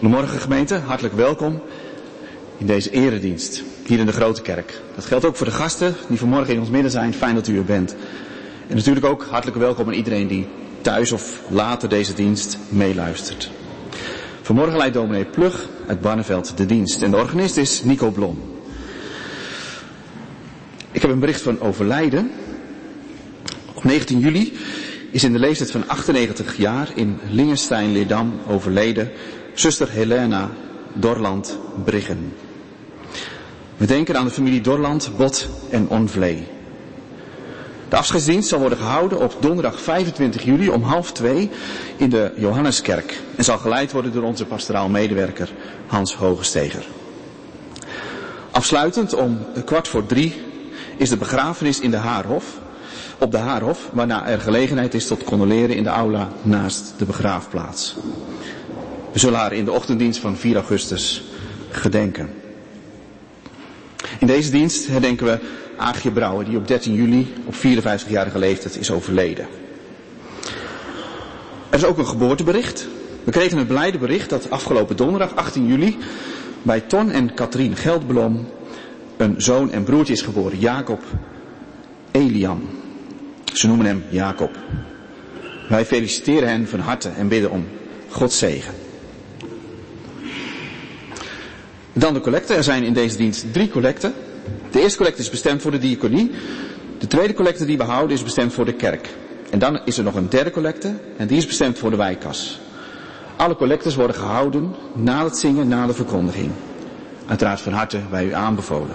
Goedemorgen gemeente, hartelijk welkom in deze eredienst, hier in de Grote Kerk. Dat geldt ook voor de gasten die vanmorgen in ons midden zijn, fijn dat u er bent. En natuurlijk ook hartelijk welkom aan iedereen die thuis of later deze dienst meeluistert. Vanmorgen leidt dominee Plug uit Barneveld de dienst en de organist is Nico Blom. Ik heb een bericht van overlijden. Op 19 juli is in de leeftijd van 98 jaar in Lingenstein-Leerdam overleden zuster Helena Dorland Briggen. We denken aan de familie Dorland, Bot en Onvlee. De afscheidsdienst zal worden gehouden op donderdag 25 juli om 13:30 in de Johanneskerk en zal geleid worden door onze pastoraal medewerker Hans Hogesteger. Afsluitend om 2:15 is de begrafenis in de Haarhof, op de Haarhof, waarna er gelegenheid is tot condoleren in de aula naast de begraafplaats. We zullen haar in de ochtenddienst van 4 augustus gedenken. In deze dienst herdenken we Aagje Brouwer, die op 13 juli op 54-jarige leeftijd is overleden. Er is ook een geboortebericht. We kregen het blijde bericht dat afgelopen donderdag 18 juli bij Ton en Katrien Geldblom een zoon en broertje is geboren, Jacob Elian. Ze noemen hem Jacob. Wij feliciteren hen van harte en bidden om Gods zegen. Dan de collecten. Er zijn in deze dienst 3 collecten. De eerste collecte is bestemd voor de diaconie. De tweede collecte die we houden is bestemd voor de kerk. En dan is er nog een derde collecte en die is bestemd voor de wijkkas. Alle collectes worden gehouden na het zingen, na de verkondiging. Uiteraard van harte bij u aanbevolen.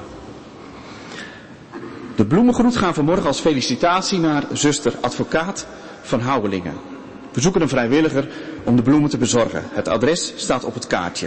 De bloemengroet gaan vanmorgen als felicitatie naar zuster advocaat van Houwelingen. We zoeken een vrijwilliger om de bloemen te bezorgen. Het adres staat op het kaartje.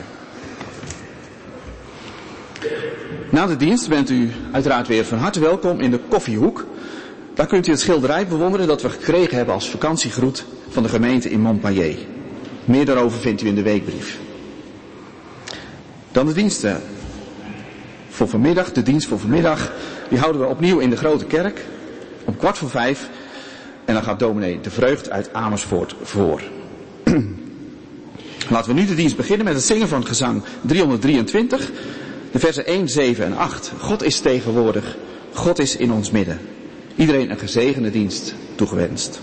Na de dienst bent u uiteraard weer van harte welkom in de koffiehoek. Daar kunt u het schilderij bewonderen dat we gekregen hebben als vakantiegroet van de gemeente in Montpellier. Meer daarover vindt u in de weekbrief. Dan de diensten voor vanmiddag. De dienst voor vanmiddag die houden we opnieuw in de Grote Kerk om 4:15. En dan gaat dominee De Vreugd uit Amersfoort voor. Laten we nu de dienst beginnen met het zingen van gezang 323. De versen 1, 7 en 8. God is tegenwoordig. God is in ons midden. Iedereen een gezegende dienst toegewenst.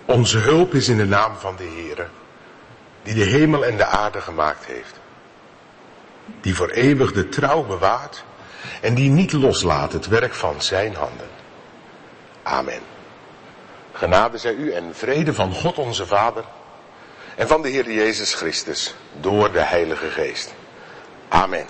Onze hulp is in de naam van de Heere, die de hemel en de aarde gemaakt heeft. Die voor eeuwig de trouw bewaart en die niet loslaat het werk van zijn handen. Amen. Genade zij u en vrede van God onze Vader en van de Heer Jezus Christus door de Heilige Geest. Amen.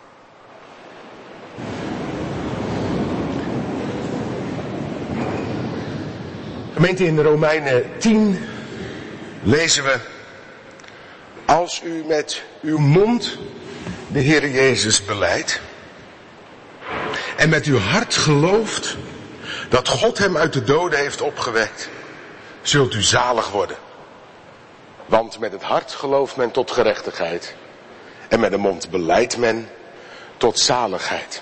Gemeente, in Romeinen 10 lezen we: als u met uw mond de Heer Jezus belijdt en met uw hart gelooft dat God hem uit de doden heeft opgewekt, zult u zalig worden. Want met het hart gelooft men tot gerechtigheid en met de mond belijdt men tot zaligheid.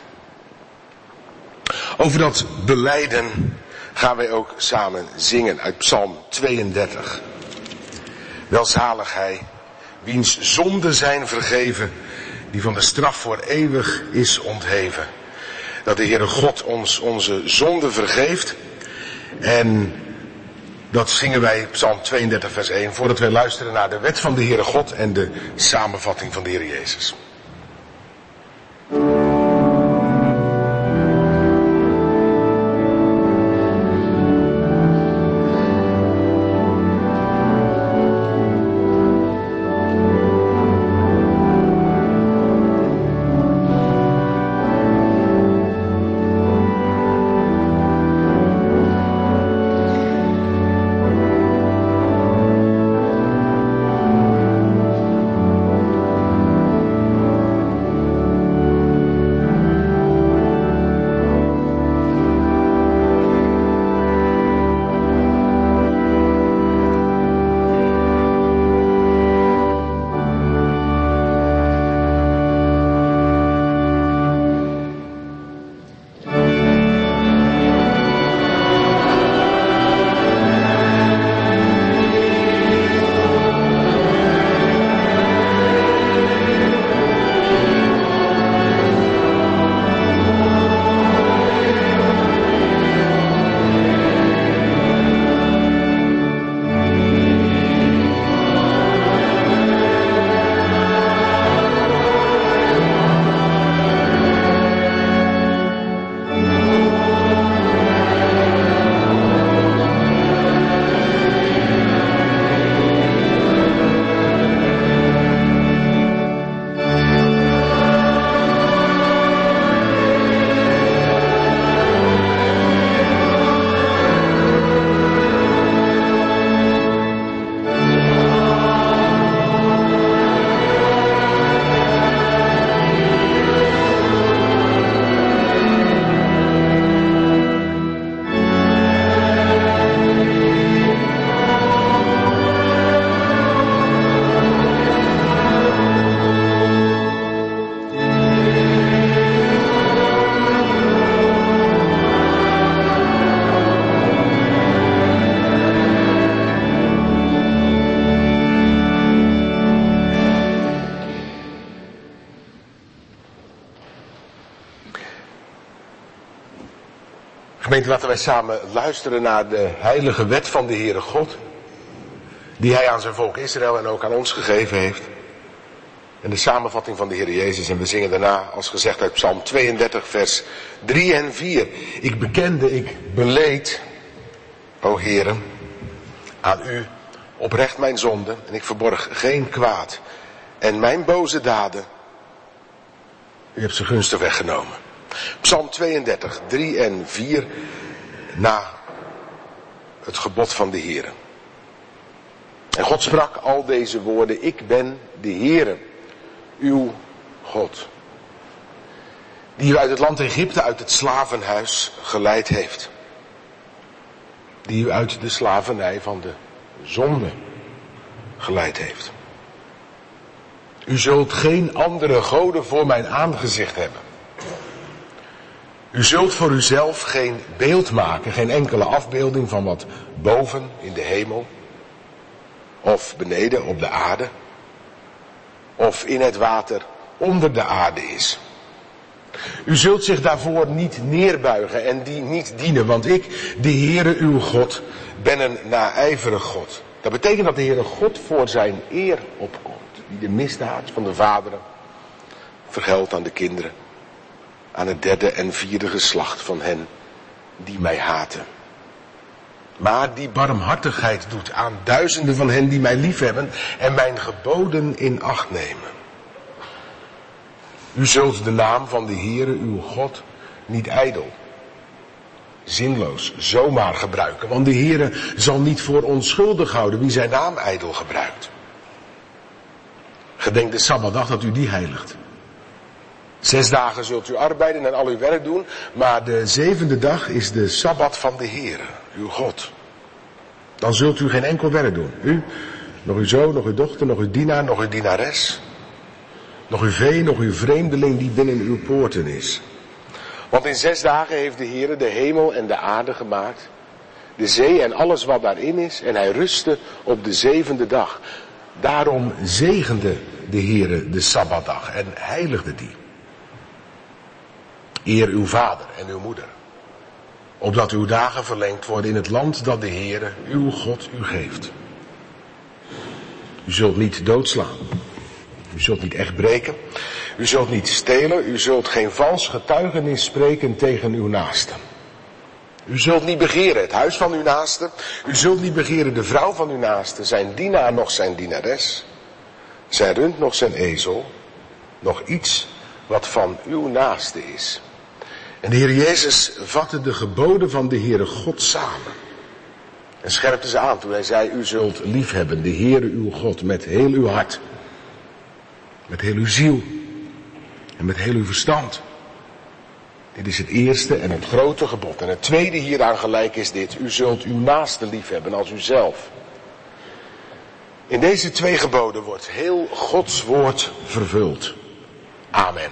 Over dat belijden gaan wij ook samen zingen uit Psalm 32. Welzalig hij, wiens zonden zijn vergeven, die van de straf voor eeuwig is ontheven. Dat de Heere God ons onze zonden vergeeft. En dat zingen wij Psalm 32 vers 1, voordat wij luisteren naar de wet van de Heere God en de samenvatting van de Heer Jezus. Gemeente, laten wij samen luisteren naar de heilige wet van de Heere God, die hij aan zijn volk Israël en ook aan ons gegeven heeft. En de samenvatting van de Heer Jezus. En we zingen daarna, als gezegd uit Psalm 32, vers 3 en 4. Ik bekende, ik beleed, o Heere, aan u oprecht mijn zonde. En ik verborg geen kwaad. En mijn boze daden, u hebt ze gunstig weggenomen. Psalm 32, 3 en 4, na het gebod van de Heere. En God sprak al deze woorden: ik ben de Heere, uw God, die u uit het land Egypte, uit het slavenhuis geleid heeft. Die u uit de slavernij van de zonde geleid heeft. U zult geen andere goden voor mijn aangezicht hebben. U zult voor uzelf geen beeld maken, geen enkele afbeelding van wat boven in de hemel, of beneden op de aarde, of in het water onder de aarde is. U zult zich daarvoor niet neerbuigen en die niet dienen, want ik, de Heere uw God, ben een naijverig God. Dat betekent dat de Heere God voor zijn eer opkomt, die de misdaad van de vaderen vergeldt aan de kinderen, aan het derde en vierde geslacht van hen die mij haten. Maar die barmhartigheid doet aan duizenden van hen die mij liefhebben en mijn geboden in acht nemen. U zult de naam van de Heere uw God niet ijdel, zinloos, zomaar gebruiken. Want de Heere zal niet voor onschuldig houden wie zijn naam ijdel gebruikt. Gedenk de Sabbatdag dat u die heiligt. 6 dagen zult u arbeiden en al uw werk doen, maar de 7e dag is de Sabbat van de Heere, uw God. Dan zult u geen enkel werk doen. U, nog uw zoon, nog uw dochter, nog uw dienaar, nog uw dienares, nog uw vee, nog uw vreemdeling die binnen uw poorten is. Want in 6 dagen heeft de Heere de hemel en de aarde gemaakt, de zee en alles wat daarin is, en hij rustte op de 7e dag. Daarom zegende de Heere de Sabbatdag en heiligde die. Eer uw vader en uw moeder, opdat uw dagen verlengd worden in het land dat de Heere, uw God, u geeft. U zult niet doodslaan, u zult niet echt breken, u zult niet stelen, u zult geen vals getuigenis spreken tegen uw naaste. U zult niet begeren het huis van uw naaste, u zult niet begeren de vrouw van uw naaste, zijn dienaar nog zijn dienares, zijn rund nog zijn ezel, nog iets wat van uw naaste is. En de Heer Jezus vatte de geboden van de Heere God samen. En scherpte ze aan toen hij zei, u zult liefhebben de Heere uw God met heel uw hart. Met heel uw ziel. En met heel uw verstand. Dit is het eerste en het grote gebod. En het tweede hieraan gelijk is dit, u zult uw naaste liefhebben als uzelf. In deze 2 geboden wordt heel Gods woord vervuld. Amen.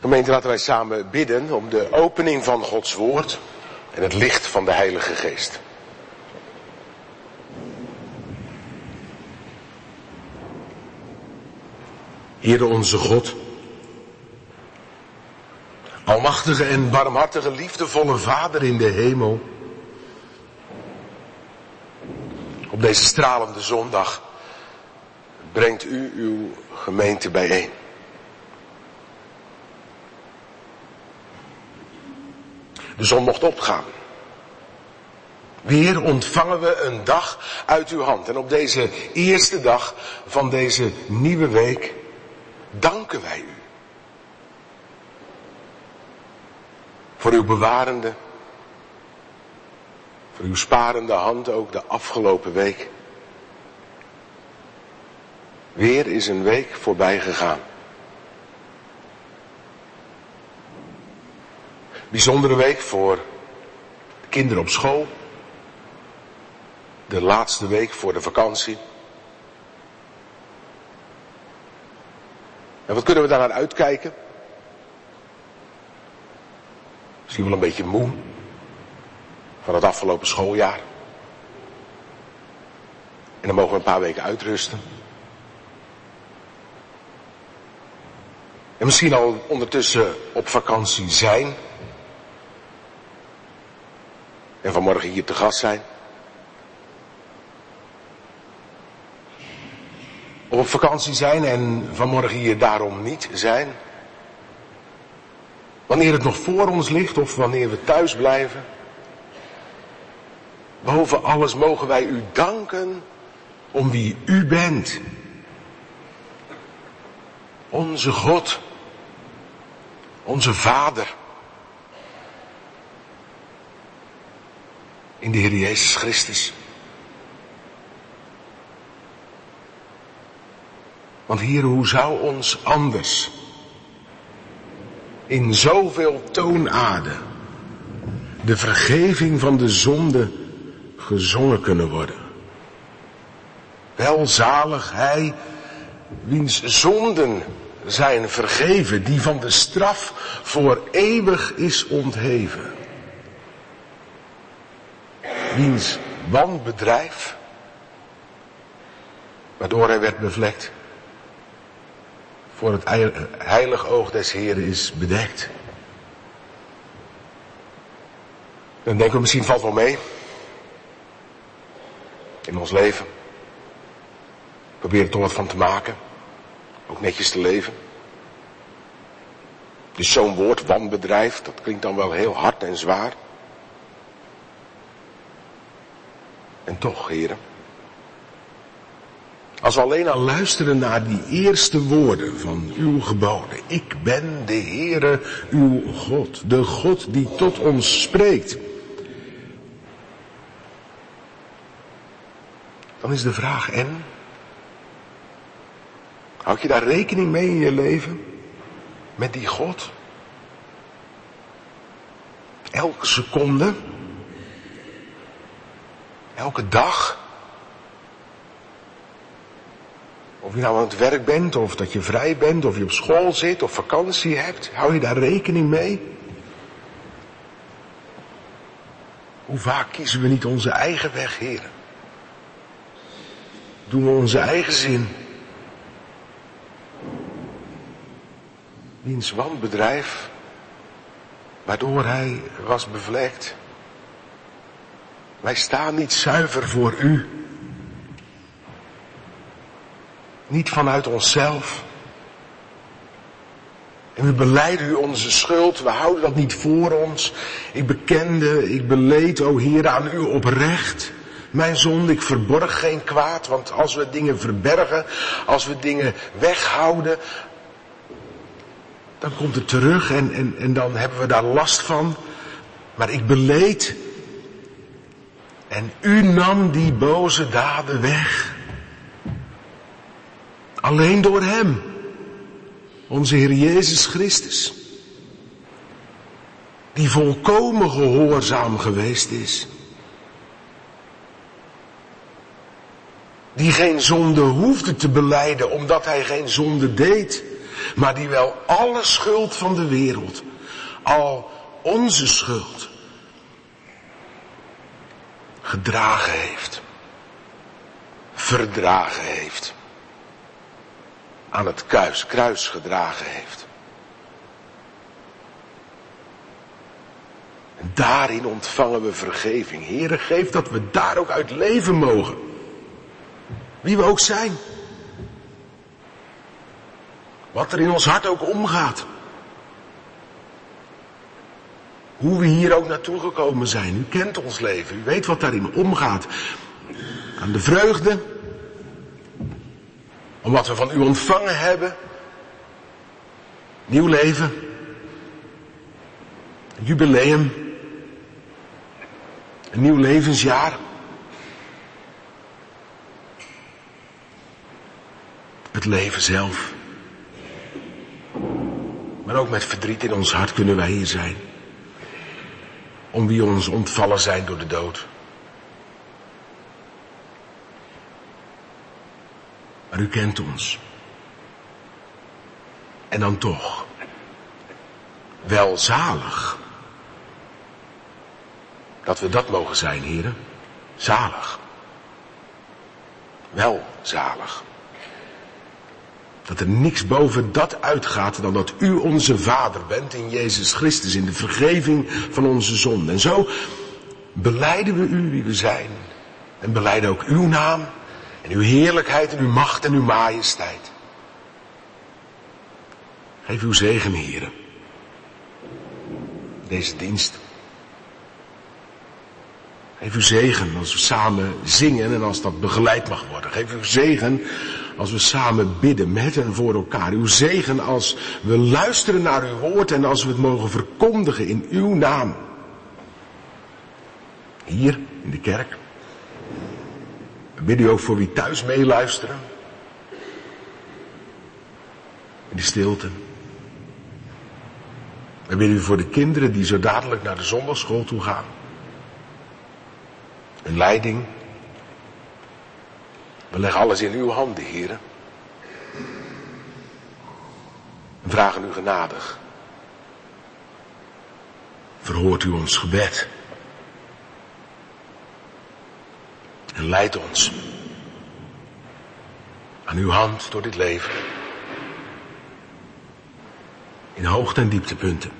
Gemeente, laten wij samen bidden om de opening van Gods woord en het licht van de Heilige Geest. Heere onze God, almachtige en barmhartige, liefdevolle Vader in de hemel. Op deze stralende zondag brengt u uw gemeente bijeen. De zon mocht opgaan. Weer ontvangen we een dag uit uw hand. En op deze eerste dag van deze nieuwe week danken wij u. Voor uw bewarende, voor uw sparende hand ook de afgelopen week. Weer is een week voorbij gegaan. Bijzondere week voor de kinderen op school. De laatste week voor de vakantie. En wat kunnen we daarnaar uitkijken? Misschien wel een beetje moe van het afgelopen schooljaar. En dan mogen we een paar weken uitrusten. En misschien al ondertussen op vakantie zijn. En vanmorgen hier te gast zijn. Of op vakantie zijn en vanmorgen hier daarom niet zijn. Wanneer het nog voor ons ligt of wanneer we thuis blijven. Boven alles mogen wij u danken om wie u bent. Onze God. Onze Vader. In de Heer Jezus Christus. Want Heer, hoe zou ons anders in zoveel toonaarden de vergeving van de zonde gezongen kunnen worden? Welzalig hij wiens zonden zijn vergeven, die van de straf voor eeuwig is ontheven. Wiens wanbedrijf, waardoor hij werd bevlekt, voor het heilig oog des Heren is bedekt. Dan denken we misschien valt wel mee. In ons leven. Probeer er toch wat van te maken. Ook netjes te leven. Dus zo'n woord, wanbedrijf, dat klinkt dan wel heel hard en zwaar. En toch, heren. Als we alleen al luisteren naar die eerste woorden van uw geboden. Ik ben de Heere, uw God. De God die tot ons spreekt. Dan is de vraag, en? Houd je daar rekening mee in je leven? Met die God? Elke seconde? Elke dag? Of je nou aan het werk bent, of dat je vrij bent, of je op school zit, of vakantie hebt. Hou je daar rekening mee? Hoe vaak kiezen we niet onze eigen weg, Heer? Doen we onze eigen zin? Wiens wanbedrijf, waardoor hij was bevlekt. Wij staan niet zuiver voor u. Niet vanuit onszelf. En we belijden u onze schuld. We houden dat niet voor ons. Ik beleed, o Heer, aan u oprecht. Mijn zonde, ik verborg geen kwaad. Want als we dingen verbergen, als we dingen weghouden, dan komt het terug en dan hebben we daar last van. Maar ik beleed. En u nam die boze daden weg. Alleen door hem. Onze Heer Jezus Christus. Die volkomen gehoorzaam geweest is. Die geen zonde hoefde te belijden omdat hij geen zonde deed. maar die wel alle schuld van de wereld, al onze schuld, gedragen heeft, verdragen heeft, aan het kruis gedragen heeft. En daarin ontvangen we vergeving. Heere, geef dat we daar ook uit leven mogen. Wie we ook zijn. Wat er in ons hart ook omgaat. Hoe we hier ook naartoe gekomen zijn. U kent ons leven. U weet wat daarin omgaat. Aan de vreugde. Om wat we van u ontvangen hebben. Nieuw leven. Een jubileum. Een nieuw levensjaar. Het leven zelf. Maar ook met verdriet in ons hart kunnen wij hier zijn. Om wie ons ontvallen zijn door de dood. Maar u kent ons. En dan toch. Welzalig. Dat we dat mogen zijn, heren. Zalig. Welzalig. Dat er niks boven dat uitgaat dan dat u onze Vader bent in Jezus Christus, in de vergeving van onze zonden. En zo belijden we u wie we zijn. En belijden ook uw naam en uw heerlijkheid en uw macht en uw majesteit. Geef uw zegen, heren. Deze dienst. Geef uw zegen als we samen zingen en als dat begeleid mag worden. Geef uw zegen als we samen bidden met en voor elkaar. Uw zegen als we luisteren naar uw woord en als we het mogen verkondigen in uw naam. Hier in de kerk. We bidden u ook voor wie thuis meeluisteren. In de stilte. We bidden u voor de kinderen die zo dadelijk naar de zondagschool toe gaan. Een leiding. We leggen alles in uw handen, heren. En vragen u genadig. Verhoort u ons gebed. En leidt ons. Aan uw hand door dit leven. In hoogte- en dieptepunten.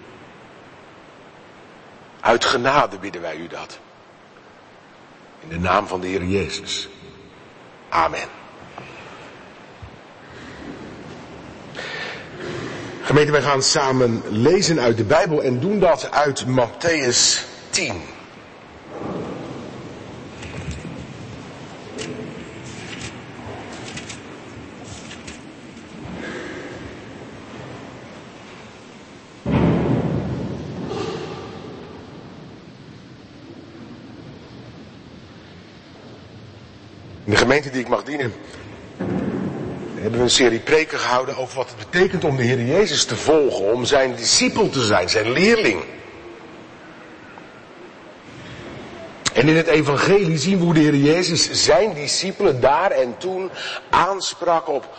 Uit genade bidden wij u dat. In de naam van de Heer Jezus. Amen. Gemeente, wij gaan samen lezen uit de Bijbel en doen dat uit Mattheüs 10. In de gemeente die ik mag dienen, hebben we een serie preken gehouden over wat het betekent om de Heer Jezus te volgen, om zijn discipel te zijn, zijn leerling. En in het evangelie zien we hoe de Heer Jezus zijn discipelen daar en toen aansprak op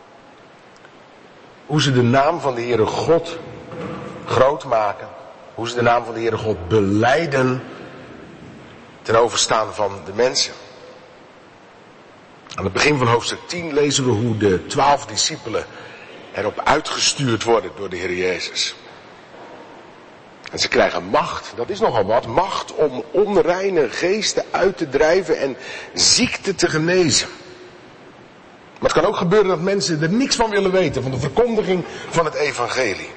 hoe ze de naam van de Heere God groot maken, hoe ze de naam van de Heere God belijden ten overstaan van de mensen. Aan het begin van hoofdstuk 10 lezen we hoe de 12 discipelen erop uitgestuurd worden door de Heer Jezus. En ze krijgen macht, dat is nogal wat, macht om onreine geesten uit te drijven en ziekte te genezen. Maar het kan ook gebeuren dat mensen er niks van willen weten, van de verkondiging van het evangelie.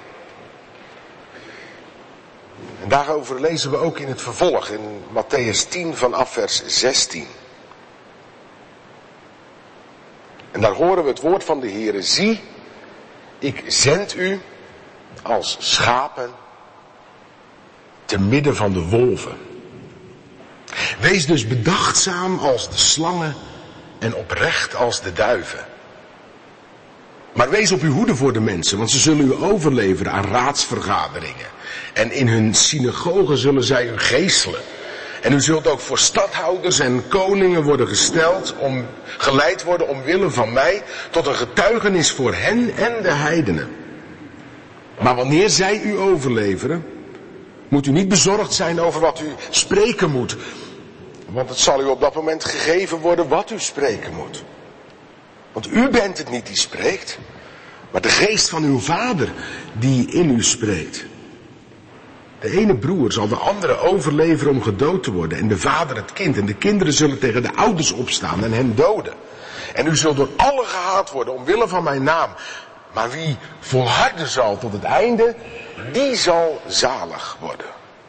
En daarover lezen we ook in het vervolg, in Mattheüs 10 vanaf vers 16. En daar horen we het woord van de Heere. Zie, ik zend u als schapen te midden van de wolven. Wees dus bedachtzaam als de slangen en oprecht als de duiven. Maar wees op uw hoede voor de mensen, want ze zullen u overleveren aan raadsvergaderingen. En in hun synagogen zullen zij u geeselen. En u zult ook voor stadhouders en koningen worden geleid worden omwille van mij tot een getuigenis voor hen en de heidenen. Maar wanneer zij u overleveren, moet u niet bezorgd zijn over wat u spreken moet. Want het zal u op dat moment gegeven worden wat u spreken moet. Want u bent het niet die spreekt, maar de geest van uw vader die in u spreekt. De ene broer zal de andere overleveren om gedood te worden en de vader het kind. En de kinderen zullen tegen de ouders opstaan en hen doden. En u zult door allen gehaat worden omwille van mijn naam. Maar wie volharden zal tot het einde, die zal zalig worden.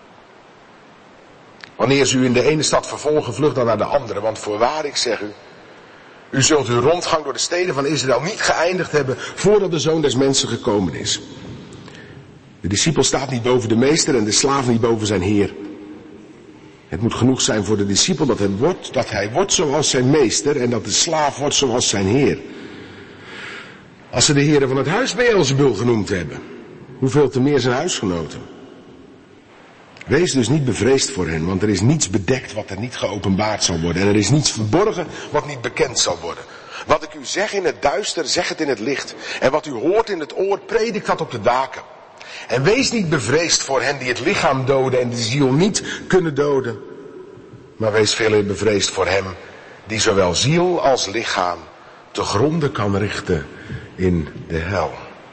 Wanneer ze u in de ene stad vervolgen, vlucht dan naar de andere. Want voorwaar, ik zeg u, u zult uw rondgang door de steden van Israël niet geëindigd hebben voordat de Zoon des Mensen gekomen is. De discipel staat niet boven de meester en de slaaf niet boven zijn heer. Het moet genoeg zijn voor de discipel dat hij wordt zoals zijn meester en dat de slaaf wordt zoals zijn heer. Als ze de heren van het huis Beelzebul genoemd hebben, hoeveel te meer zijn huisgenoten. Wees dus niet bevreesd voor hen, want er is niets bedekt wat er niet geopenbaard zal worden. En er is niets verborgen wat niet bekend zal worden. Wat ik u zeg in het duister, zeg het in het licht. En wat u hoort in het oor, predik dat op de daken. En wees niet bevreesd voor hen die het lichaam doden en de ziel niet kunnen doden. Maar wees veel eer bevreesd voor hem die zowel ziel als lichaam te gronde kan richten in de hel.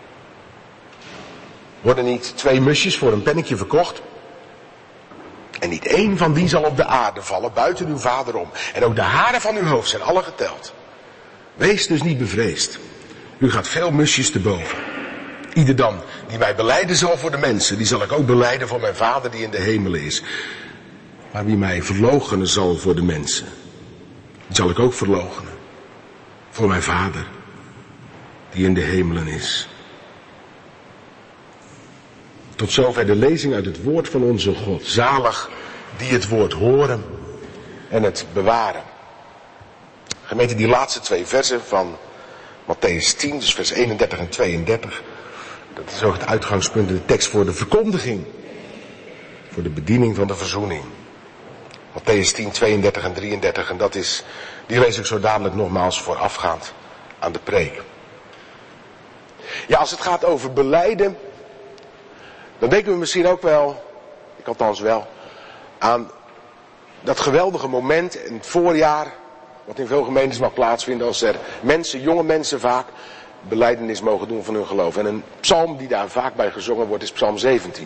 Worden niet 2 musjes voor een pennetje verkocht? En niet één van die zal op de aarde vallen, buiten uw vader om. En ook de haren van uw hoofd zijn alle geteld. Wees dus niet bevreesd. U gaat veel musjes te boven. Ieder dan die mij belijden zal voor de mensen, die zal ik ook belijden voor mijn vader die in de hemelen is. Maar wie mij verloochenen zal voor de mensen, die zal ik ook verloochenen voor mijn vader die in de hemelen is. Tot zover de lezing uit het woord van onze God. Zalig die het woord horen en het bewaren. Gemeente, die laatste 2 versen van Mattheüs 10, dus vers 31 en 32. Dat is ook het uitgangspunt in de tekst voor de verkondiging. Voor de bediening van de verzoening. Mattheüs 10, 32 en 33. En die lees ik zo dadelijk nogmaals voorafgaand aan de preek. Ja, als het gaat over belijden, dan denken we misschien ook wel, ik althans wel, aan dat geweldige moment in het voorjaar, wat in veel gemeentes mag plaatsvinden als er mensen, jonge mensen vaak, belijdenis mogen doen van hun geloof. En een psalm die daar vaak bij gezongen wordt is psalm 17.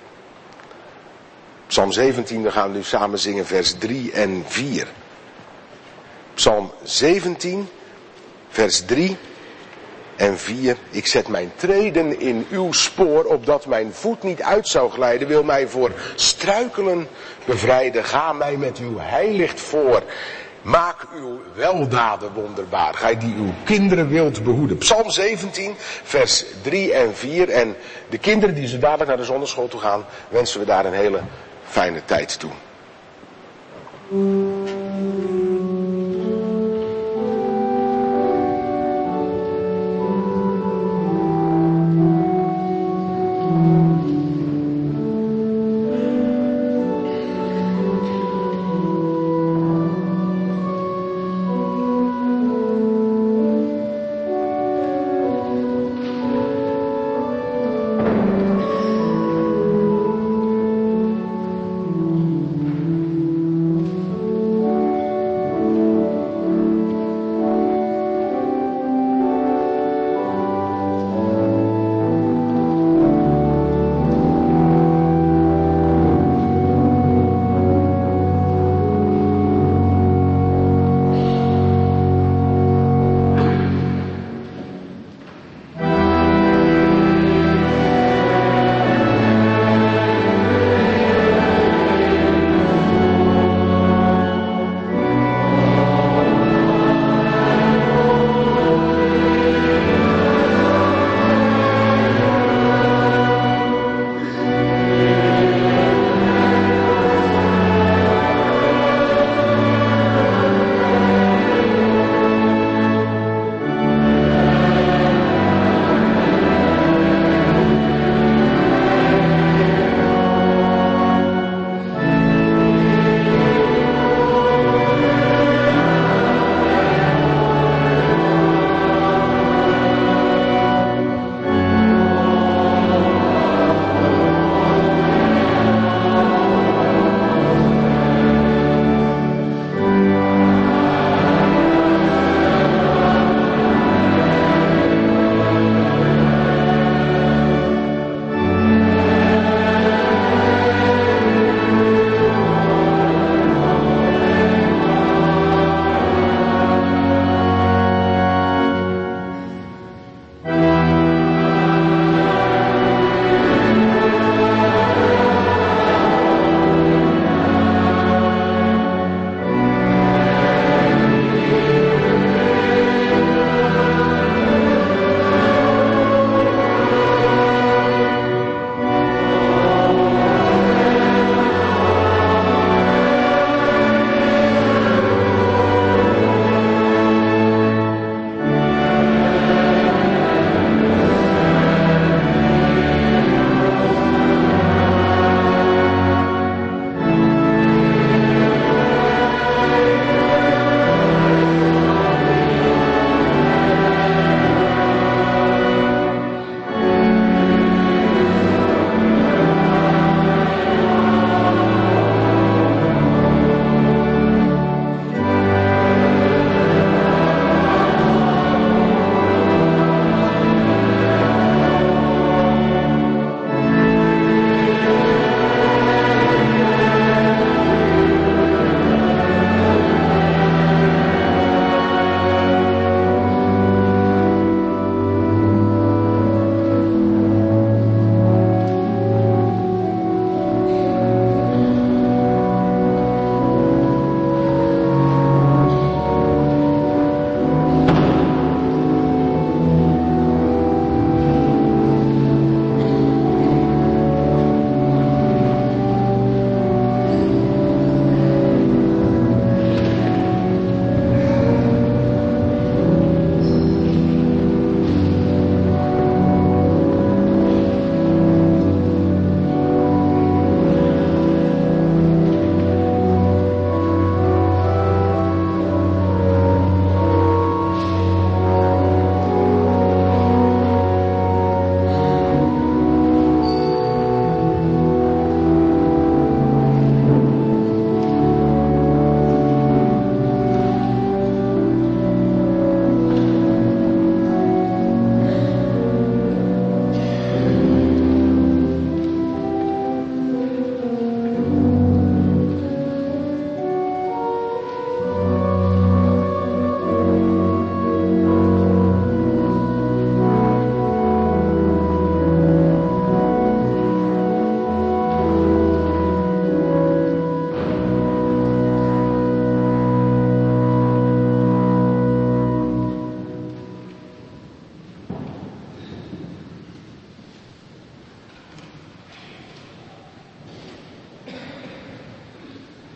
Psalm 17, we gaan nu samen zingen vers 3 en 4. Psalm 17, vers 3 en 4. Ik zet mijn treden in uw spoor, opdat mijn voet niet uit zou glijden. Wil mij voor struikelen bevrijden. Ga mij met uw heilicht voor. Maak uw weldaden wonderbaar. Gij die uw kinderen wilt behoeden. Psalm 17, vers 3 en 4. En de kinderen die zo dadelijk naar de zonneschool toe gaan, wensen we daar een hele fijne tijd toe.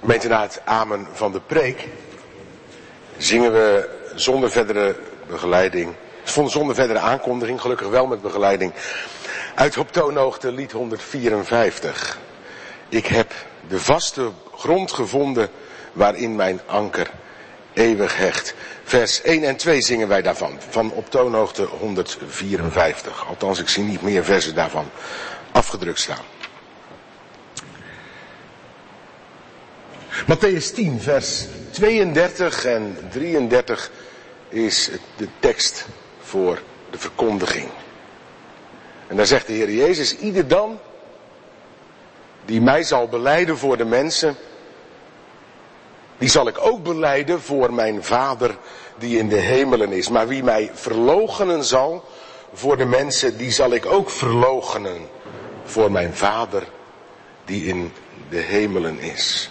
Gemeente, na het amen van de preek zingen we zonder verdere begeleiding, zonder verdere aankondiging, gelukkig wel met begeleiding, uit op toonhoogte lied 154. Ik heb de vaste grond gevonden waarin mijn anker eeuwig hecht. Vers 1 en 2 zingen wij daarvan, van op toonhoogte 154. Althans, ik zie niet meer versen daarvan afgedrukt staan. Mattheüs 10, vers 32 en 33 is de tekst voor de verkondiging. En daar zegt de Heer Jezus, ieder dan die mij zal belijden voor de mensen, die zal ik ook belijden voor mijn Vader die in de hemelen is. Maar wie mij verloochenen zal voor de mensen, die zal ik ook verloochenen voor mijn Vader die in de hemelen is.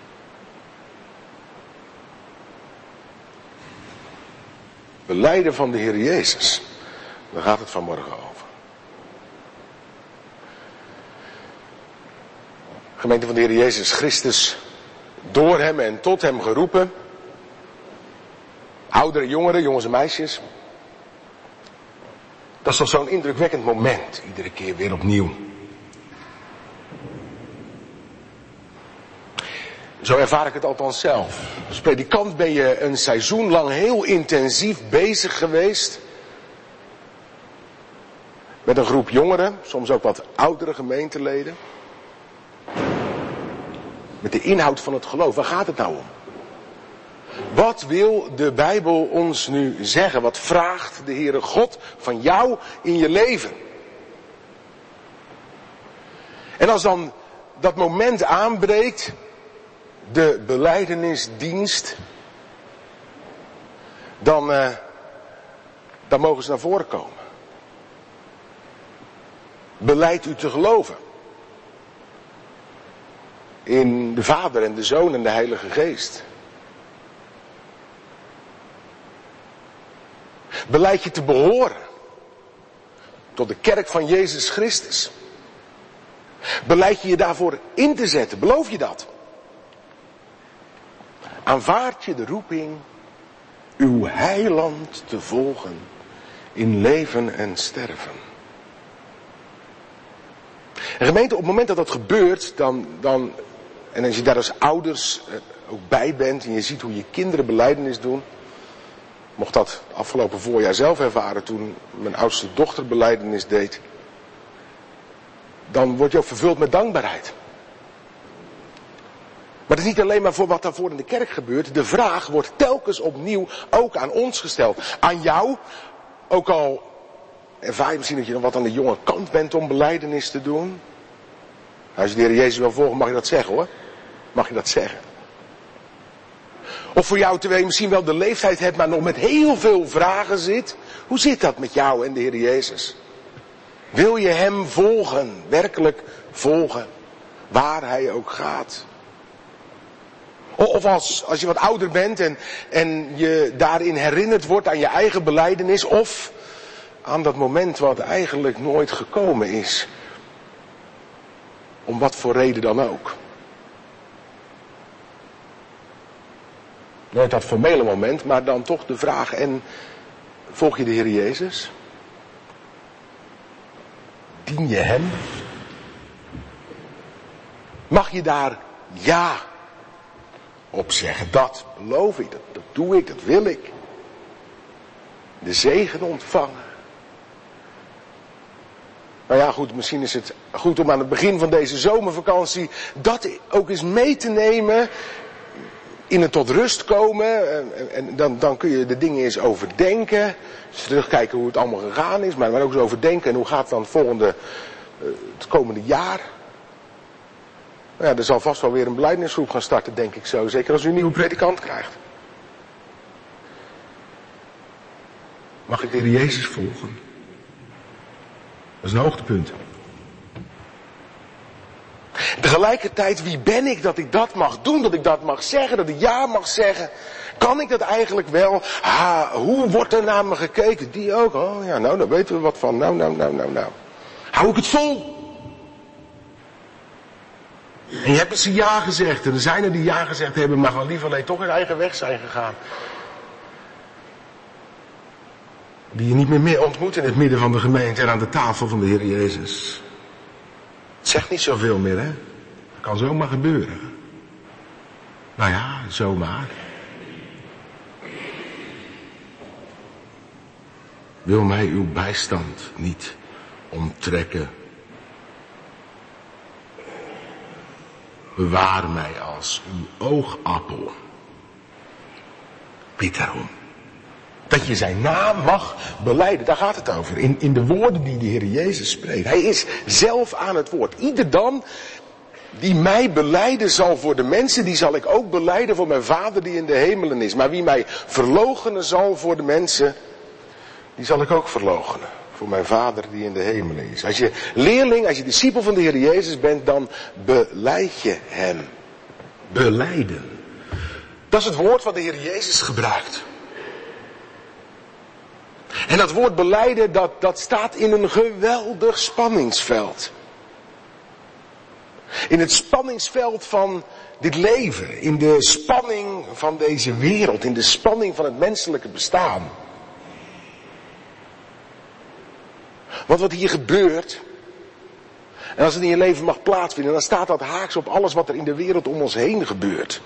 Belijden van de Heer Jezus. Daar gaat het vanmorgen over. Gemeente van de Heer Jezus Christus, door hem en tot hem geroepen. Ouderen, jongeren, jongens en meisjes. Dat is toch zo'n indrukwekkend moment, iedere keer weer opnieuw. Zo ervaar ik het althans zelf. Als predikant ben je een seizoen lang heel intensief bezig geweest met een groep jongeren, soms ook wat oudere gemeenteleden. Met de inhoud van het geloof. Waar gaat het nou om? Wat wil de Bijbel ons nu zeggen? Wat vraagt de Heere God van jou in je leven? En als dan dat moment aanbreekt, de belijdenisdienst, dan mogen ze naar voren komen. Belijdt u te geloven in de Vader en de Zoon en de Heilige Geest. Belijd je te behoren tot de kerk van Jezus Christus. Belijd je je daarvoor in te zetten, beloof je dat? Aanvaard je de roeping uw heiland te volgen in leven en sterven. En gemeente, op het moment dat dat gebeurt, en als je daar als ouders ook bij bent en je ziet hoe je kinderen belijdenis doen. Mocht dat afgelopen voorjaar zelf ervaren toen mijn oudste dochter belijdenis deed. Dan word je ook vervuld met dankbaarheid. Maar het is niet alleen maar voor wat daarvoor in de kerk gebeurt. De vraag wordt telkens opnieuw ook aan ons gesteld. Aan jou, ook al ervaar je misschien dat je nog wat aan de jonge kant bent om belijdenis te doen. Als je de Heer Jezus wil volgen, mag je dat zeggen hoor. Mag je dat zeggen. Of voor jou terwijl je misschien wel de leeftijd hebt, maar nog met heel veel vragen zit. Hoe zit dat met jou en de Heer Jezus? Wil je hem volgen, werkelijk volgen, waar hij ook gaat? Of als je wat ouder bent en je daarin herinnerd wordt aan je eigen belijdenis, of aan dat moment wat eigenlijk nooit gekomen is. Om wat voor reden dan ook. Nooit dat formele moment, maar dan toch de vraag, en volg je de Heer Jezus? Dien je hem? Mag je daar ja op zeggen? Dat beloof ik, dat doe ik, dat wil ik. De zegen ontvangen. Nou ja, goed, misschien is het goed om aan het begin van deze zomervakantie dat ook eens mee te nemen. In het tot rust komen. En dan kun je de dingen eens overdenken. Dus terugkijken hoe het allemaal gegaan is. Maar ook eens overdenken. En hoe gaat het dan het komende jaar? Nou ja, er zal vast wel weer een belijdenisgroep gaan starten, denk ik zo. Zeker als u een nieuwe predikant krijgt. Mag ik de Heer Jezus volgen? Dat is een hoogtepunt. Tegelijkertijd, wie ben ik dat ik dat mag doen, dat ik dat mag zeggen, dat ik ja mag zeggen? Kan ik dat eigenlijk wel? Hoe wordt er naar me gekeken? Die ook? Oh ja, nou, daar weten we wat van. Nou. Hou ik het vol? En je hebt ze ja gezegd. En er zijn er die ja gezegd hebben, maar van lieverlee toch hun eigen weg zijn gegaan. Die je niet meer ontmoet in het midden van de gemeente en aan de tafel van de Heer Jezus. Het zegt niet zoveel meer, hè. Dat kan zomaar gebeuren. Nou ja, zomaar. Wil mij uw bijstand niet onttrekken. Bewaar mij als uw oogappel. Bid daarom. Dat je zijn naam mag belijden, daar gaat het over. In de woorden die de Heer Jezus spreekt. Hij is zelf aan het woord. Ieder dan die mij belijden zal voor de mensen, die zal ik ook belijden voor mijn Vader die in de hemelen is. Maar wie mij verloochenen zal voor de mensen, die zal ik ook verloochenen. Voor mijn Vader die in de hemelen is. Als je leerling, als je discipel van de Heer Jezus bent, dan belijd je hem. Belijden. Dat is het woord wat de Heer Jezus gebruikt. En dat woord belijden, dat staat in een geweldig spanningsveld. In het spanningsveld van dit leven. In de spanning van deze wereld. In de spanning van het menselijke bestaan. Want wat hier gebeurt, en als het in je leven mag plaatsvinden, dan staat dat haaks op alles wat er in de wereld om ons heen gebeurt.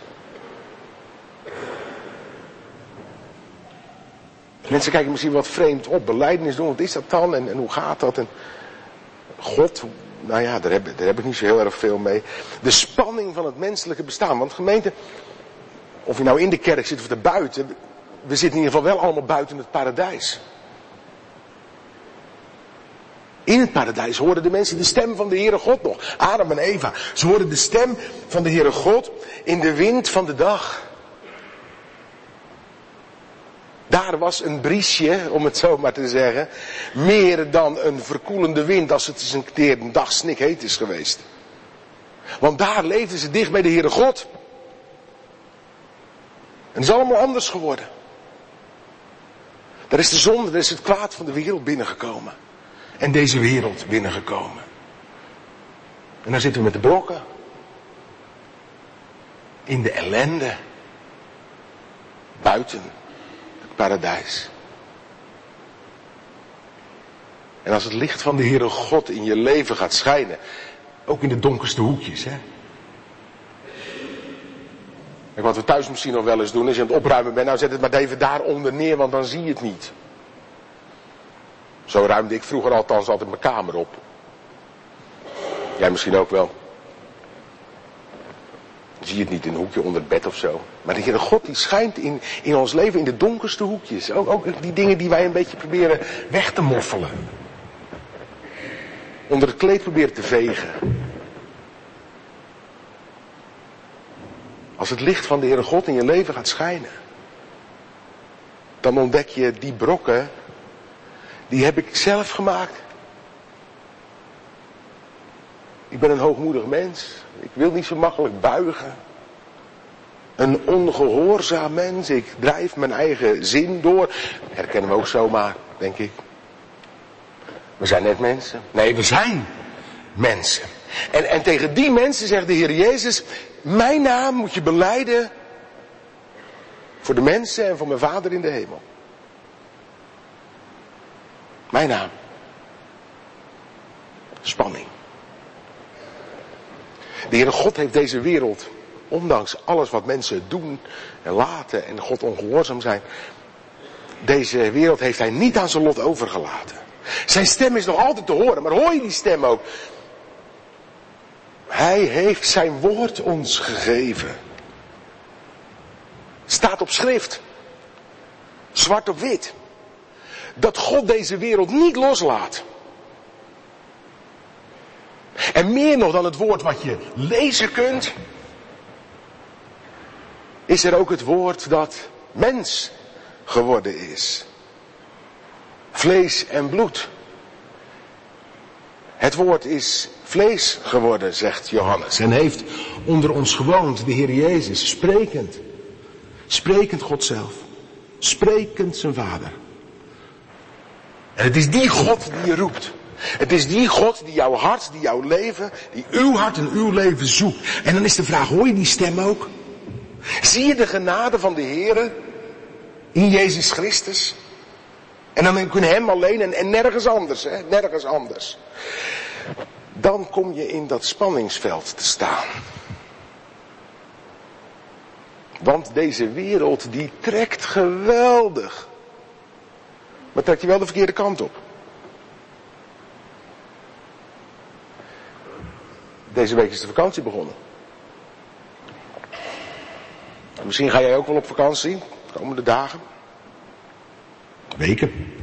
Mensen kijken misschien wat vreemd op, belijdenis doen, wat is dat dan en hoe gaat dat? En God, nou ja, daar heb ik niet zo heel erg veel mee. De spanning van het menselijke bestaan, want gemeente, of je nou in de kerk zit of erbuiten, we zitten in ieder geval wel allemaal buiten het paradijs. In het paradijs hoorden de mensen de stem van de Heere God nog. Adam en Eva. Ze hoorden de stem van de Heere God in de wind van de dag. Daar was een briesje, om het zo maar te zeggen, meer dan een verkoelende wind als het eens een keer een dag snikheet is geweest. Want daar leefden ze dicht bij de Heere God. En het is allemaal anders geworden. Daar is de zonde, daar is het kwaad van de wereld binnengekomen. En deze wereld binnengekomen. En dan zitten we met de brokken. In de ellende. Buiten het paradijs. En als het licht van de Heere God in je leven gaat schijnen. Ook in de donkerste hoekjes, hè. En wat we thuis misschien nog wel eens doen, is je aan het opruimen bent. Nou, zet het maar even daaronder neer, want dan zie je het niet. Zo ruimde ik vroeger althans altijd mijn kamer op. Jij misschien ook wel. Zie je het niet in een hoekje onder het bed of zo. Maar de Heere God die schijnt in ons leven in de donkerste hoekjes. Ook die dingen die wij een beetje proberen weg te moffelen. Onder het kleed proberen te vegen. Als het licht van de Heere God in je leven gaat schijnen. Dan ontdek je die brokken. Die heb ik zelf gemaakt. Ik ben een hoogmoedig mens. Ik wil niet zo makkelijk buigen. Een ongehoorzaam mens. Ik drijf mijn eigen zin door. Herkennen we ook zomaar, denk ik. We zijn net mensen. Nee, we zijn mensen. En tegen die mensen zegt de Heer Jezus, mijn naam moet je belijden voor de mensen en voor mijn Vader in de hemel. Mijn naam. Spanning. De Heere God heeft deze wereld, ondanks alles wat mensen doen en laten en God ongehoorzaam zijn, deze wereld heeft hij niet aan zijn lot overgelaten. Zijn stem is nog altijd te horen, maar hoor je die stem ook? Hij heeft zijn woord ons gegeven. Staat op schrift. Zwart op wit. Dat God deze wereld niet loslaat. En meer nog dan het woord wat je lezen kunt, is er ook het woord dat mens geworden is. Vlees en bloed. Het woord is vlees geworden, zegt Johannes. En heeft onder ons gewoond, de Heer Jezus, sprekend. Sprekend God zelf. Sprekend zijn Vader. En het is die God die je roept. Het is die God die jouw hart, die jouw leven, die uw hart en uw leven zoekt. En dan is de vraag, hoor je die stem ook? Zie je de genade van de Heere in Jezus Christus? En dan kun je hem alleen en nergens anders, hè? Nergens anders. Dan kom je in dat spanningsveld te staan. Want deze wereld die trekt geweldig. Maar trekt hij wel de verkeerde kant op. Deze week is de vakantie begonnen. Misschien ga jij ook wel op vakantie, de komende dagen. Weken.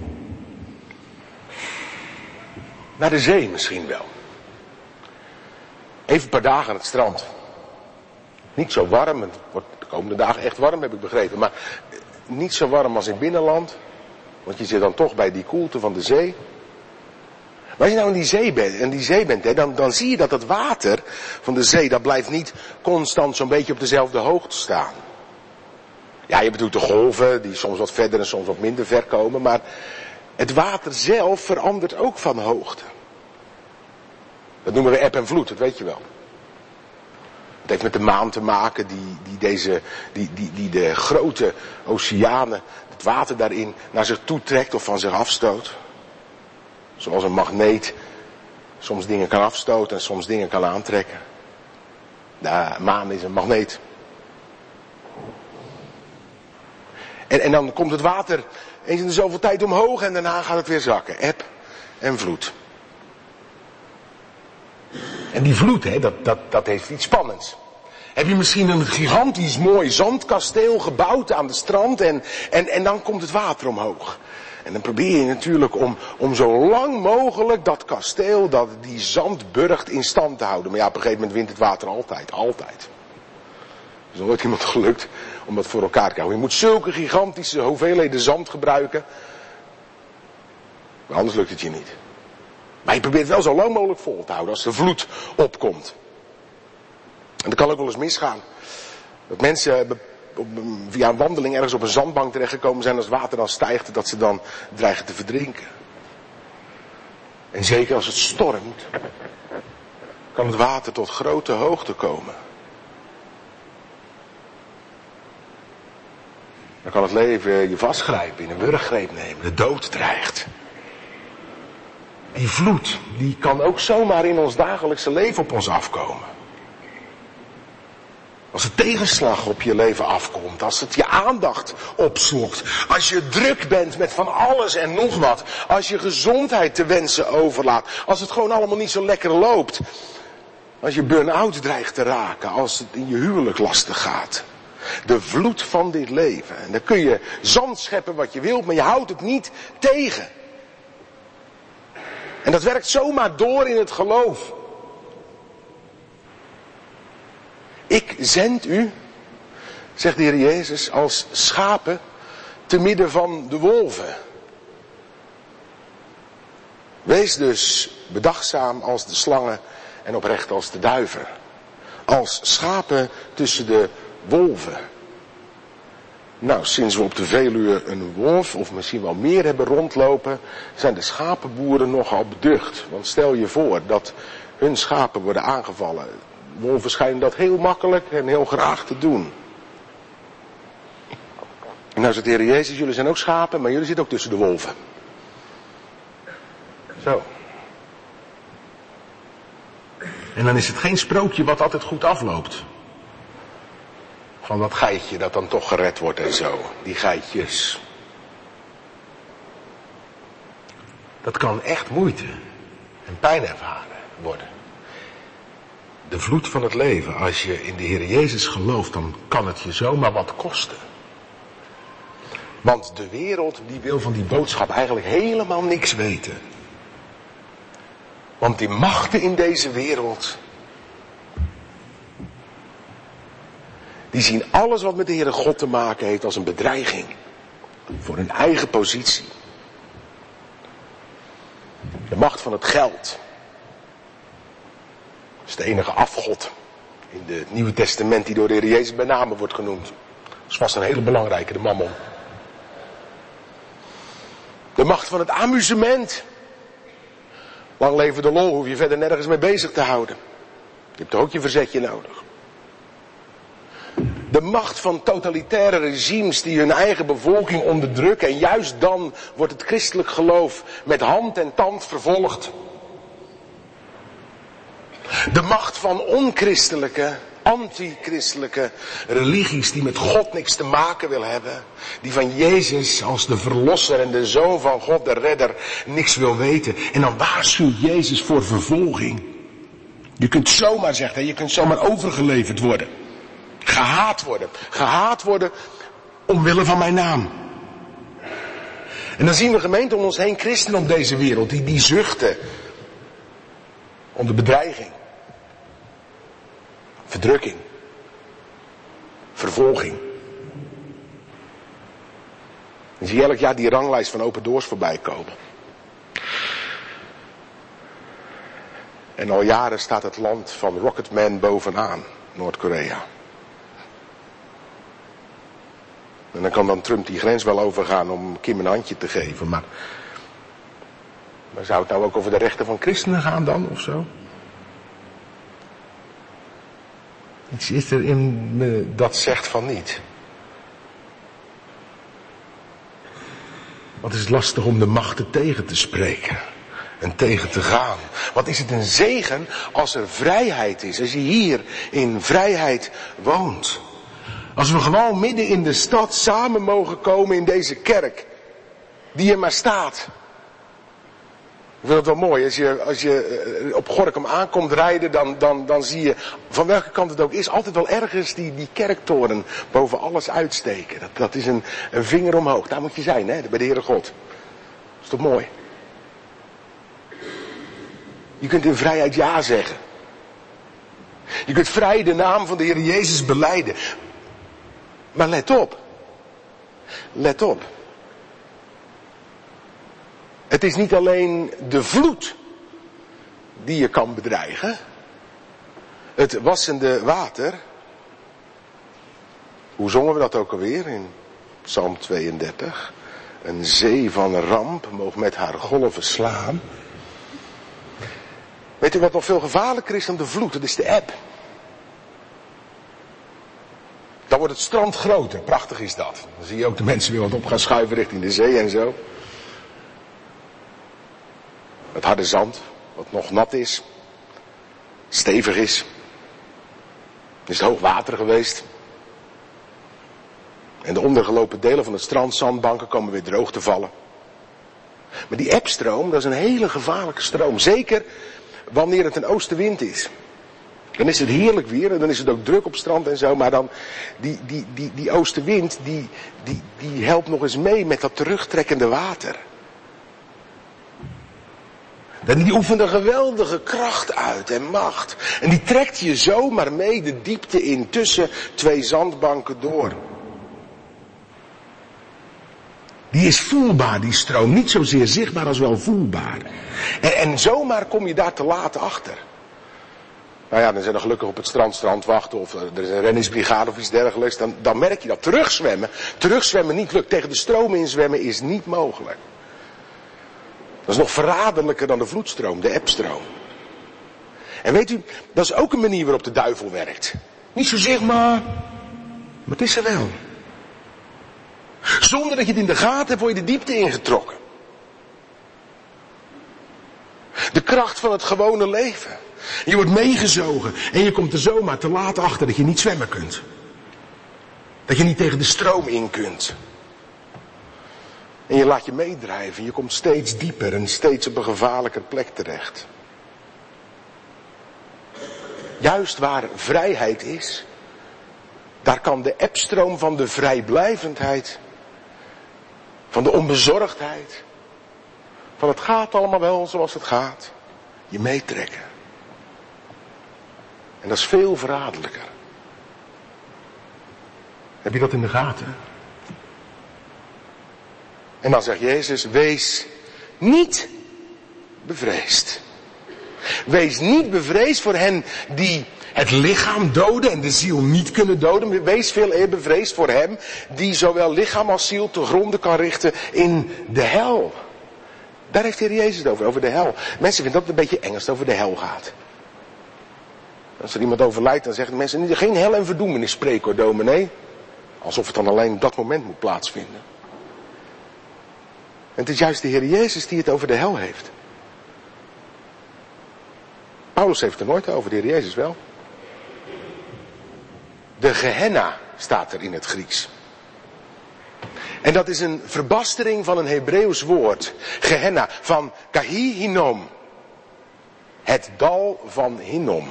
Naar de zee misschien wel. Even een paar dagen aan het strand. Niet zo warm, het wordt de komende dagen echt warm, heb ik begrepen. Maar niet zo warm als in het binnenland. Want je zit dan toch bij die koelte van de zee. Maar als je nou in die zee bent, hè, dan zie je dat het water van de zee, dat blijft niet constant zo'n beetje op dezelfde hoogte staan. Ja, je bedoelt de golven, die soms wat verder en soms wat minder ver komen. Maar het water zelf verandert ook van hoogte. Dat noemen we eb en vloed, dat weet je wel. Het heeft met de maan te maken die de grote oceanen, het water daarin, naar zich toe trekt of van zich afstoot. Zoals een magneet soms dingen kan afstoten en soms dingen kan aantrekken. De maan is een magneet. En dan komt het water eens in de zoveel tijd omhoog en daarna gaat het weer zakken. Eb en vloed. En die vloed, hè, dat heeft iets spannends. Heb je misschien een gigantisch mooi zandkasteel gebouwd aan de strand en dan komt het water omhoog. En dan probeer je natuurlijk om zo lang mogelijk dat kasteel, die zandburcht in stand te houden. Maar ja, op een gegeven moment wint het water altijd. Er is nooit iemand gelukt om dat voor elkaar te krijgen. Je moet zulke gigantische hoeveelheden zand gebruiken. Maar anders lukt het je niet. Maar je probeert het wel zo lang mogelijk vol te houden als de vloed opkomt. En dat kan ook wel eens misgaan. Dat mensen via een wandeling ergens op een zandbank terechtgekomen zijn als het water dan stijgt, dat ze dan dreigen te verdrinken. En zeker als het stormt, kan het water tot grote hoogte komen. Dan kan het leven je vastgrijpen, in een wurggreep nemen, de dood dreigt. Die vloed, die kan ook zomaar in ons dagelijkse leven op ons afkomen. Als er tegenslag op je leven afkomt, als het je aandacht opslokt, als je druk bent met van alles en nog wat, als je gezondheid te wensen overlaat, als het gewoon allemaal niet zo lekker loopt, als je burn-out dreigt te raken, als het in je huwelijk lastig gaat. De vloed van dit leven. En dan kun je zand scheppen wat je wilt, maar je houdt het niet tegen. En dat werkt zomaar door in het geloof. Ik zend u, zegt de Heer Jezus, als schapen te midden van de wolven. Wees dus bedachtzaam als de slangen en oprecht als de duiven. Als schapen tussen de wolven. Nou, sinds we op de Veluwe een wolf, of misschien wel meer hebben rondlopen, zijn de schapenboeren nogal beducht. Want stel je voor dat hun schapen worden aangevallen. Wolven schijnen dat heel makkelijk en heel graag te doen. En nou zegt de Heer Jezus, jullie zijn ook schapen, maar jullie zitten ook tussen de wolven. Zo. En dan is het geen sprookje wat altijd goed afloopt. Van dat geitje dat dan toch gered wordt en zo. Die geitjes. Dat kan echt moeite en pijn ervaren worden. De vloed van het leven, als je in de Heer Jezus gelooft, dan kan het je zomaar wat kosten. Want de wereld die wil van die boodschap eigenlijk helemaal niks weten. Want die machten in deze wereld, die zien alles wat met de Heere God te maken heeft als een bedreiging. Voor hun eigen positie. De macht van het geld. Dat is de enige afgod in het Nieuwe Testament die door de Heer Jezus bij name wordt genoemd. Dat is vast een hele belangrijke, de mammon. De macht van het amusement. Lang leven de lol, hoef je verder nergens mee bezig te houden. Je hebt toch ook je verzetje nodig. De macht van totalitaire regimes die hun eigen bevolking onderdrukken. En juist dan wordt het christelijk geloof met hand en tand vervolgd. De macht van onchristelijke, antichristelijke religies die met God niks te maken wil hebben. Die van Jezus als de verlosser en de Zoon van God, de redder, niks wil weten. En dan waarschuwt Jezus voor vervolging. Je kunt zomaar, zegt hij, je kunt zomaar overgeleverd worden. Gehaat worden. Gehaat worden omwille van mijn naam. En dan zien we gemeenten om ons heen, christenen op deze wereld, die zuchten onder bedreiging. Verdrukking. Vervolging. Dan zie je elk jaar die ranglijst van Open Doors voorbij komen. En al jaren staat het land van Rocketman bovenaan, Noord-Korea. En dan kan Trump die grens wel overgaan om Kim een handje te geven. Maar zou het nou ook over de rechten van christenen gaan dan, of zo? Iets is er in me dat zegt van niet. Wat is het lastig om de machten tegen te spreken. En tegen te gaan. Wat is het een zegen als er vrijheid is. Als je hier in vrijheid woont. Als we gewoon midden in de stad samen mogen komen in deze kerk. Die er maar staat. Ik vind het wel mooi. Als je op Gorinchem aankomt rijden, dan zie je, van welke kant het ook is, altijd wel ergens die kerktoren boven alles uitsteken. Dat is een vinger omhoog. Daar moet je zijn, hè, bij de Heere God. Dat is toch mooi? Je kunt in vrijheid ja zeggen. Je kunt vrij de naam van de Heer Jezus belijden. Maar let op. Let op. Het is niet alleen de vloed die je kan bedreigen. Het wassende water. Hoe zongen we dat ook alweer in Psalm 32? Een zee van ramp moog met haar golven slaan. Weet u wat nog veel gevaarlijker is dan de vloed? Dat is de eb. Dan wordt het strand groter. Prachtig is dat. Dan zie je ook de mensen weer wat op gaan schuiven richting de zee en zo. Het harde zand, wat nog nat is. Stevig is. Is het hoog water geweest. En de ondergelopen delen van het strand, zandbanken, komen weer droog te vallen. Maar die ebstroom, dat is een hele gevaarlijke stroom. Zeker wanneer het een oostenwind is. Dan is het heerlijk weer en dan is het ook druk op strand en zo. Maar dan, die oostenwind, die helpt nog eens mee met dat terugtrekkende water. En die oefent een geweldige kracht uit en macht. En die trekt je zomaar mee de diepte in tussen twee zandbanken door. Die is voelbaar, die stroom. Niet zozeer zichtbaar als wel voelbaar. En zomaar kom je daar te laat achter. Nou ja, dan zijn er gelukkig op het strand wachten of er is een reddingsbrigade of iets dergelijks. Dan merk je dat. Terugzwemmen niet lukt. Tegen de stroom inzwemmen is niet mogelijk. Dat is nog verraderlijker dan de vloedstroom, de ebstroom. En weet u, dat is ook een manier waarop de duivel werkt. Niet zo zichtbaar, maar het is er wel. Zonder dat je het in de gaten hebt, word je de diepte ingetrokken. De kracht van het gewone leven. Je wordt meegezogen en je komt er zomaar te laat achter dat je niet zwemmen kunt. Dat je niet tegen de stroom in kunt. En je laat je meedrijven. Je komt steeds dieper en steeds op een gevaarlijker plek terecht. Juist waar vrijheid is, daar kan de ebstroom van de vrijblijvendheid, van de onbezorgdheid, van het gaat allemaal wel zoals het gaat, je meetrekken. En dat is veel verraderlijker. Heb je dat in de gaten? En dan zegt Jezus, wees niet bevreesd. Wees niet bevreesd voor hen die het lichaam doden en de ziel niet kunnen doden. Wees veel eer bevreesd voor hem die zowel lichaam als ziel te gronde kan richten in de hel. Daar heeft de Heer Jezus het over de hel. Mensen vinden dat een beetje eng als het over de hel gaat. Als er iemand overlijdt, dan zeggen mensen, geen hel en verdoemenis spreken hoor, dominee. Alsof het dan alleen op dat moment moet plaatsvinden. En het is juist de Heer Jezus die het over de hel heeft. Paulus heeft het er nooit over, de Heer Jezus wel. De Gehenna staat er in het Grieks. En dat is een verbastering van een Hebreeuws woord. Gehenna, van Kahi Hinnom. Het dal van Hinnom.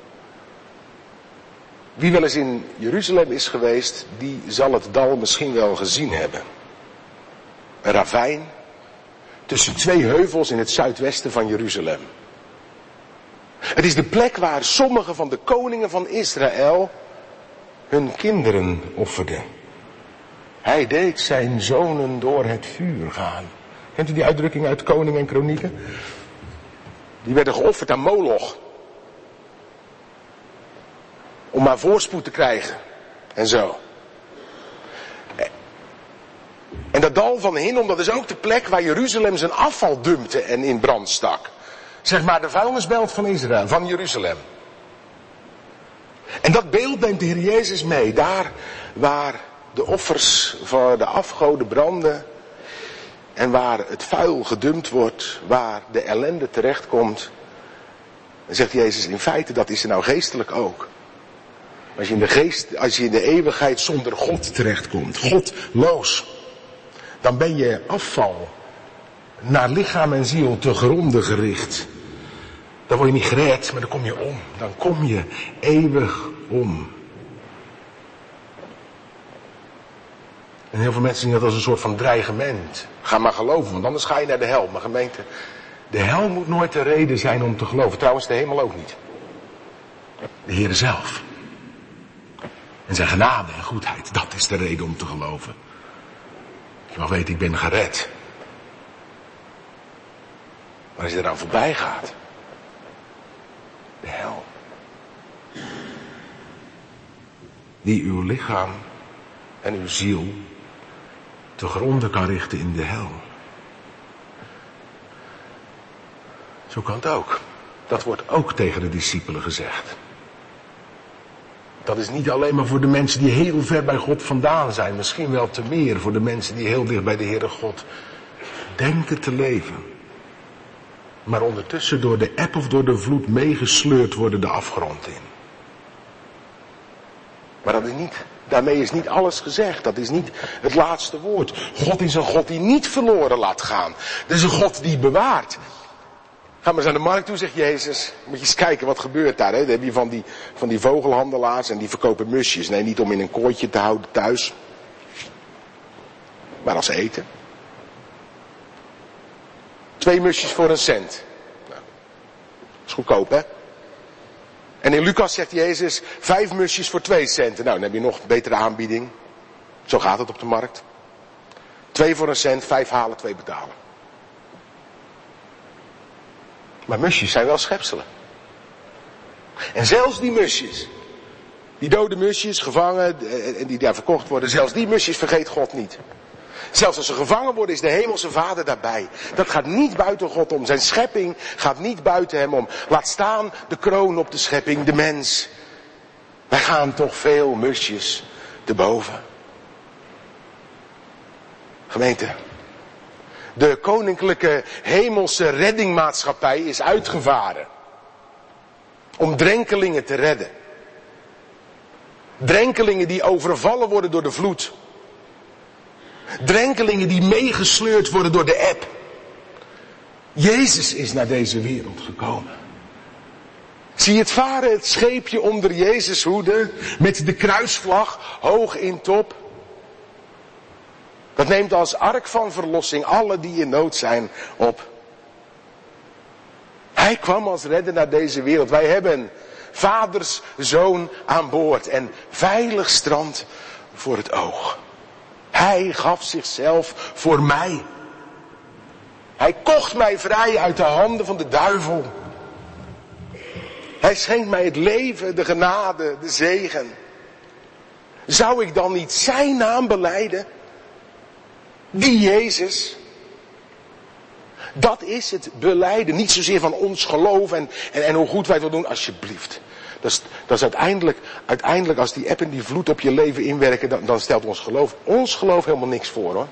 Wie wel eens in Jeruzalem is geweest, die zal het dal misschien wel gezien hebben. Een ravijn tussen twee heuvels in het zuidwesten van Jeruzalem. Het is de plek waar sommige van de koningen van Israël hun kinderen offerden. Hij deed zijn zonen door het vuur gaan. Kent u die uitdrukking uit Koningen en Kronieken? Die werden geofferd aan Moloch. Om maar voorspoed te krijgen. En zo. En dat dal van Hinnom, dat is ook de plek waar Jeruzalem zijn afval dumpte en in brand stak. Zeg maar de vuilnisbelt van Israël, van Jeruzalem. En dat beeld neemt de Heer Jezus mee. Daar waar de offers voor de afgoden branden. En waar het vuil gedumpt wordt. Waar de ellende terechtkomt. Dan zegt Jezus in feite, dat is er nou geestelijk ook. Als je in de eeuwigheid zonder God terechtkomt. Godloos. Dan ben je afval. Naar lichaam en ziel te gronde gericht. Dan word je niet gered, maar dan kom je om. Dan kom je eeuwig om. En heel veel mensen zien dat als een soort van dreigement. Ga maar geloven, want anders ga je naar de hel. Maar gemeente, de hel moet nooit de reden zijn om te geloven. Trouwens, de hemel ook niet. De Heere zelf. En zijn genade en goedheid, dat is de reden om te geloven. Je mag weten, ik ben gered. Maar als je eraan voorbij gaat. De hel. Die uw lichaam en uw ziel te gronde kan richten in de hel. Zo kan het ook. Dat wordt ook tegen de discipelen gezegd. Dat is niet alleen maar voor de mensen die heel ver bij God vandaan zijn. Misschien wel te meer voor de mensen die heel dicht bij de Heere God denken te leven. Maar ondertussen door de eb of door de vloed meegesleurd worden de afgrond in. Maar daarmee is niet alles gezegd. Dat is niet het laatste woord. God is een God die niet verloren laat gaan. Dat is een God die bewaart. Ga maar eens aan de markt toe, zegt Jezus. Moet je eens kijken wat gebeurt daar. Hè? Dan heb je van die vogelhandelaars en die verkopen musjes. Nee, niet om in een kooitje te houden thuis. Maar als eten. 2 musjes voor een cent. Nou, dat is goedkoop, hè? En in Lucas zegt Jezus 5 musjes voor 2 centen. Nou, dan heb je nog een betere aanbieding. Zo gaat het op de markt. 2 voor een cent, 5 halen, 2 betalen. Maar musjes zijn wel schepselen. En zelfs die musjes, die dode musjes, gevangen en die daar verkocht worden, zelfs die musjes vergeet God niet. Zelfs als ze gevangen worden is de hemelse Vader daarbij. Dat gaat niet buiten God om. Zijn schepping gaat niet buiten hem om. Laat staan de kroon op de schepping, de mens. Wij gaan toch veel musjes te boven. Gemeente. De koninklijke hemelse reddingmaatschappij is uitgevaren. Om drenkelingen te redden. Drenkelingen die overvallen worden door de vloed. Drenkelingen die meegesleurd worden door de eb. Jezus is naar deze wereld gekomen. Zie je het varen, het scheepje onder Jezus' hoede, met de kruisvlag hoog in top. Dat neemt als ark van verlossing alle die in nood zijn op. Hij kwam als redder naar deze wereld. Wij hebben vaders zoon aan boord en veilig strand voor het oog. Hij gaf zichzelf voor mij. Hij kocht mij vrij uit de handen van de duivel. Hij schenkt mij het leven, de genade, de zegen. Zou ik dan niet zijn naam belijden? Die Jezus. Dat is het belijden. Niet zozeer van ons geloof en hoe goed wij het wel doen, alsjeblieft. Dat is uiteindelijk als die eb en die vloed op je leven inwerken, dan stelt ons geloof helemaal niks voor, hoor.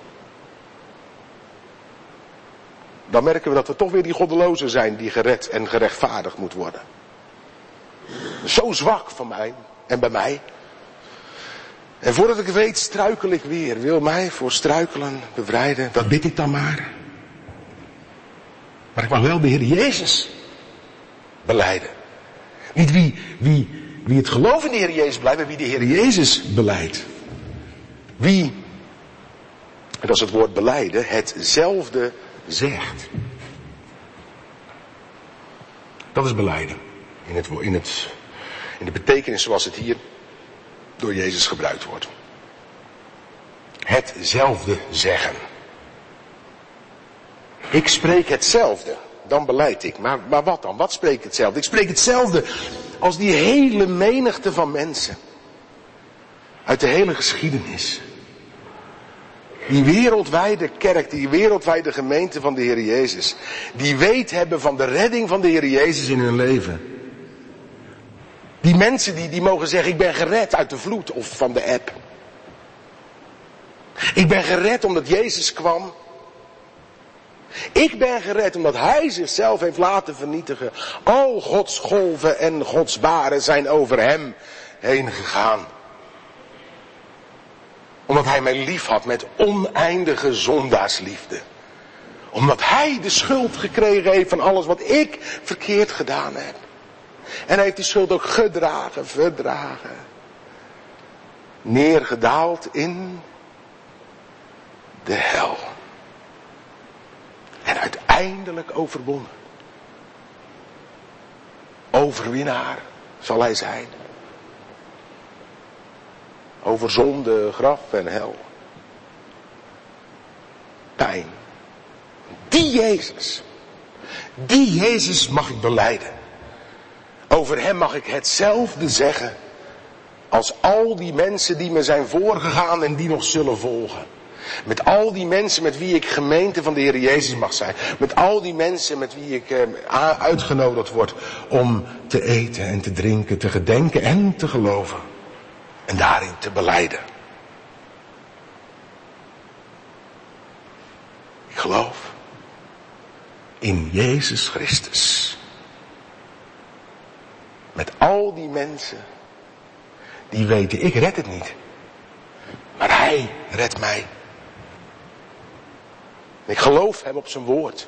Dan merken we dat we toch weer die goddelozen zijn die gered en gerechtvaardigd moet worden. Zo zwak van mij en bij mij. En voordat ik het weet struikel ik weer. Wil mij voor struikelen bevrijden. Dat bid ik dan maar. Maar ik mag wel de Heer Jezus belijden. Niet wie het geloof in de Heer Jezus blijft, maar wie de Heer Jezus belijdt. Wie, en dat is het woord belijden, hetzelfde zegt. Dat is belijden. In de betekenis zoals het hier door Jezus gebruikt wordt. Hetzelfde zeggen. Ik spreek hetzelfde. Dan belijd ik. Maar wat dan? Wat spreek ik hetzelfde? Ik spreek hetzelfde als die hele menigte van mensen. Uit de hele geschiedenis. Die wereldwijde kerk, die wereldwijde gemeente van de Heer Jezus. Die weet hebben van de redding van de Heer Jezus in hun leven. Die mensen die mogen zeggen, ik ben gered uit de vloed of van de eb. Ik ben gered omdat Jezus kwam. Ik ben gered omdat Hij zichzelf heeft laten vernietigen. Al Gods golven en Gods baren zijn over Hem heen gegaan. Omdat Hij mij lief had met oneindige zondaarsliefde. Omdat Hij de schuld gekregen heeft van alles wat ik verkeerd gedaan heb. En Hij heeft die schuld ook verdragen. Neergedaald in de hel. En uiteindelijk overwonnen. Overwinnaar zal Hij zijn. Over zonde, graf en hel. Pijn. Die Jezus mag ik belijden. Over Hem mag ik hetzelfde zeggen als al die mensen die me zijn voorgegaan en die nog zullen volgen. Met al die mensen met wie ik gemeente van de Heer Jezus mag zijn. Met al die mensen met wie ik uitgenodigd word om te eten en te drinken, te gedenken en te geloven. En daarin te belijden. Ik geloof in Jezus Christus. Met al die mensen die weten, ik red het niet. Maar Hij redt mij. Ik geloof Hem op zijn woord.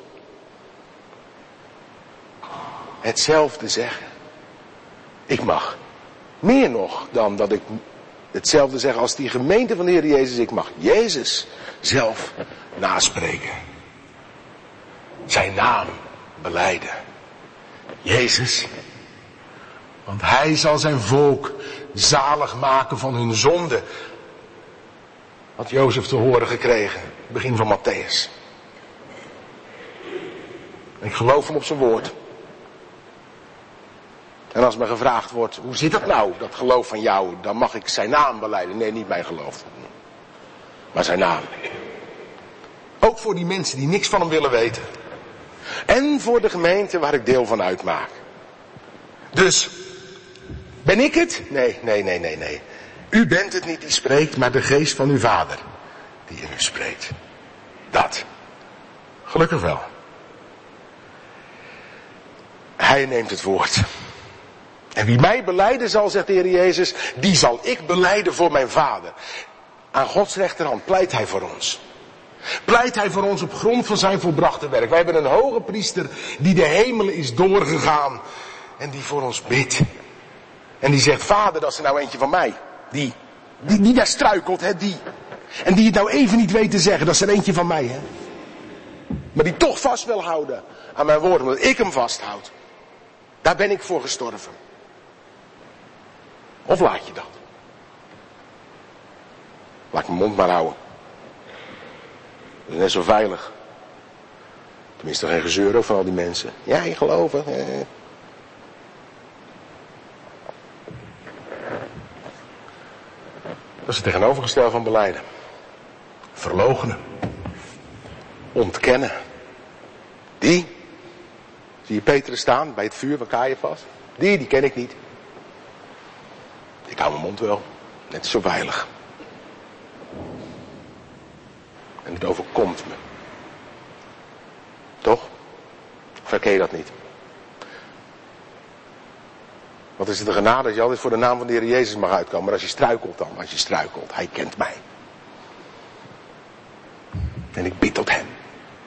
Hetzelfde zeggen. Ik mag. Meer nog dan dat ik hetzelfde zeg als die gemeente van de Heer Jezus. Ik mag Jezus zelf naspreken. Zijn naam belijden. Jezus. Want Hij zal zijn volk zalig maken van hun zonde. Had Jozef te horen gekregen. Begin van Matthäus. Ik geloof Hem op zijn woord. En als me gevraagd wordt, hoe zit dat nou, dat geloof van jou? Dan mag ik zijn naam belijden. Nee, niet mijn geloof. Maar zijn naam. Ook voor die mensen die niks van Hem willen weten. En voor de gemeente waar ik deel van uitmaak. Dus, ben ik het? Nee. U bent het niet die spreekt, maar de geest van uw Vader die in u spreekt. Dat. Gelukkig wel. Hij neemt het woord. En wie mij belijden zal, zegt de Heer Jezus, die zal ik belijden voor mijn Vader. Aan Gods rechterhand pleit Hij voor ons. Pleit Hij voor ons op grond van zijn volbrachte werk. Wij hebben een hoge priester die de hemelen is doorgegaan. En die voor ons bidt. En die zegt, Vader, dat is er nou eentje van mij. Die daar struikelt, hè, die. En die het nou even niet weet te zeggen, dat is er eentje van mij, hè. Maar die toch vast wil houden aan mijn woord, omdat ik hem vasthoud. Daar ben ik voor gestorven. Of laat je dat? Laat ik mijn mond maar houden. Dat is net zo veilig. Tenminste geen gezeur ook van al die mensen. Ja, je geloven. Dat is het tegenovergestelde van belijden. Verloochenen. Ontkennen. Zie je Petrus staan bij het vuur van Caiaphas? Die ken ik niet. Ik hou mijn mond wel. Net zo veilig. En het overkomt me. Toch? Of herken je dat niet? Wat is het een genade dat je altijd voor de naam van de Heer Jezus mag uitkomen. Maar als je struikelt dan, als je struikelt. Hij kent mij. En ik bid tot hem.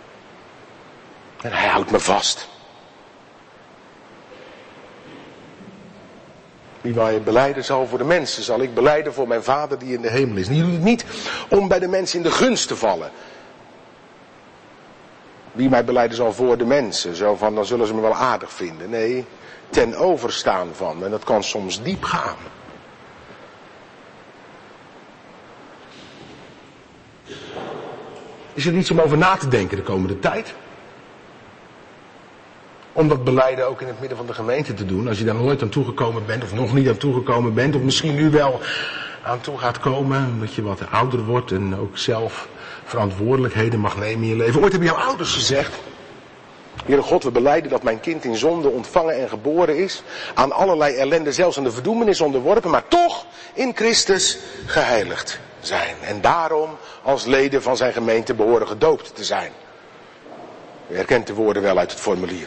En hij houdt me vast. Wie mij belijden zal voor de mensen, zal ik belijden voor mijn Vader die in de hemel is. Die doet het niet om bij de mensen in de gunst te vallen. Wie mij belijden zal voor de mensen. Zo van, dan zullen ze me wel aardig vinden. Nee, ten overstaan van. En dat kan soms diep gaan. Is er iets om over na te denken de komende tijd? Om dat belijden ook in het midden van de gemeente te doen. Als je daar nooit aan toegekomen bent of nog niet aan toegekomen bent. Of misschien nu wel aan toe gaat komen. Omdat je wat ouder wordt en ook zelf verantwoordelijkheden mag nemen in je leven. Ooit hebben jouw ouders gezegd. Heere God, we belijden dat mijn kind in zonde ontvangen en geboren is. Aan allerlei ellende, zelfs aan de verdoemenis onderworpen. Maar toch in Christus geheiligd zijn. En daarom als leden van zijn gemeente behoren gedoopt te zijn. U herkent de woorden wel uit het formulier.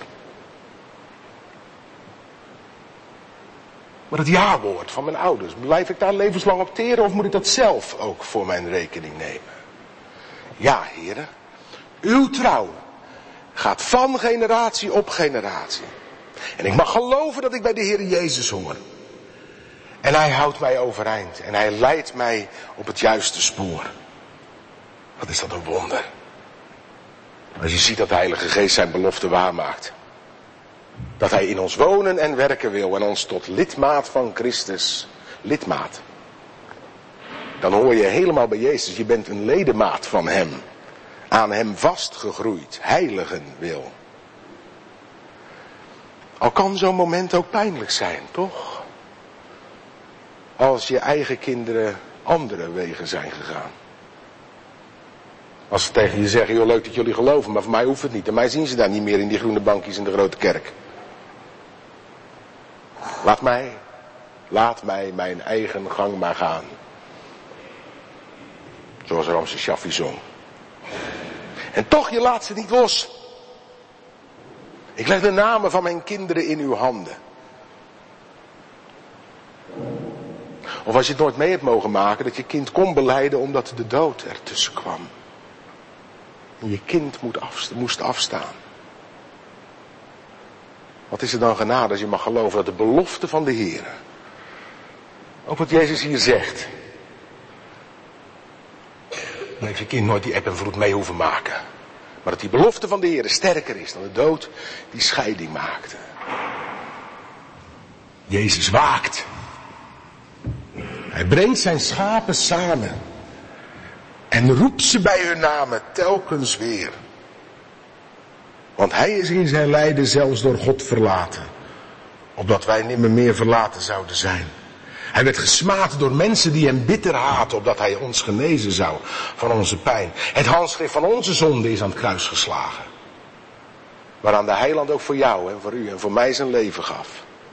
Maar het ja-woord van mijn ouders, blijf ik daar levenslang op teren of moet ik dat zelf ook voor mijn rekening nemen? Ja, heren, uw trouw gaat van generatie op generatie. En ik mag geloven dat ik bij de Heer Jezus hoor. En hij houdt mij overeind en hij leidt mij op het juiste spoor. Wat is dat een wonder. Als je ziet dat de Heilige Geest zijn belofte waarmaakt. Dat hij in ons wonen en werken wil en ons tot lidmaat van Christus. Lidmaat. Dan hoor je helemaal bij Jezus. Je bent een ledemaat van hem. Aan hem vastgegroeid. Heiligen wil. Al kan zo'n moment ook pijnlijk zijn, toch? Als je eigen kinderen andere wegen zijn gegaan. Als ze tegen je zeggen, joh, leuk dat jullie geloven, maar voor mij hoeft het niet. En mij zien ze daar niet meer in die groene bankjes in de grote kerk. Laat mij mijn eigen gang maar gaan. Zoals Ramses Shaffi zong. En toch, je laat ze niet los. Ik leg de namen van mijn kinderen in uw handen. Of als je het nooit mee hebt mogen maken, dat je kind kon belijden omdat de dood ertussen kwam. En je kind moest afstaan. Wat is er dan genade als je mag geloven dat de belofte van de Heer, ook wat Jezus hier zegt, dan heeft je kind nooit die eb en vloed mee hoeven maken. Maar dat die belofte van de Heer sterker is dan de dood die scheiding maakte. Jezus waakt. Hij brengt zijn schapen samen. En roept ze bij hun namen telkens weer. Want hij is in zijn lijden zelfs door God verlaten. Opdat wij nimmer meer verlaten zouden zijn. Hij werd gesmaad door mensen die hem bitter haten. Opdat hij ons genezen zou van onze pijn. Het handschrift van onze zonde is aan het kruis geslagen. Waaraan de heiland ook voor jou en voor u en voor mij zijn leven gaf.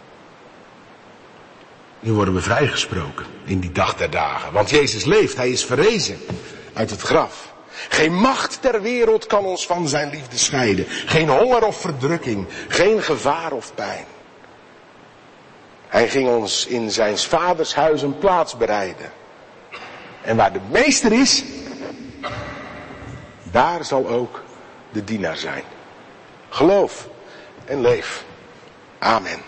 Nu worden we vrijgesproken in die dag der dagen. Want Jezus leeft, hij is verrezen uit het graf. Geen macht ter wereld kan ons van zijn liefde scheiden. Geen honger of verdrukking, geen gevaar of pijn. Hij ging ons in zijn vaders huis een plaats bereiden. En waar de meester is, daar zal ook de dienaar zijn. Geloof en leef. Amen.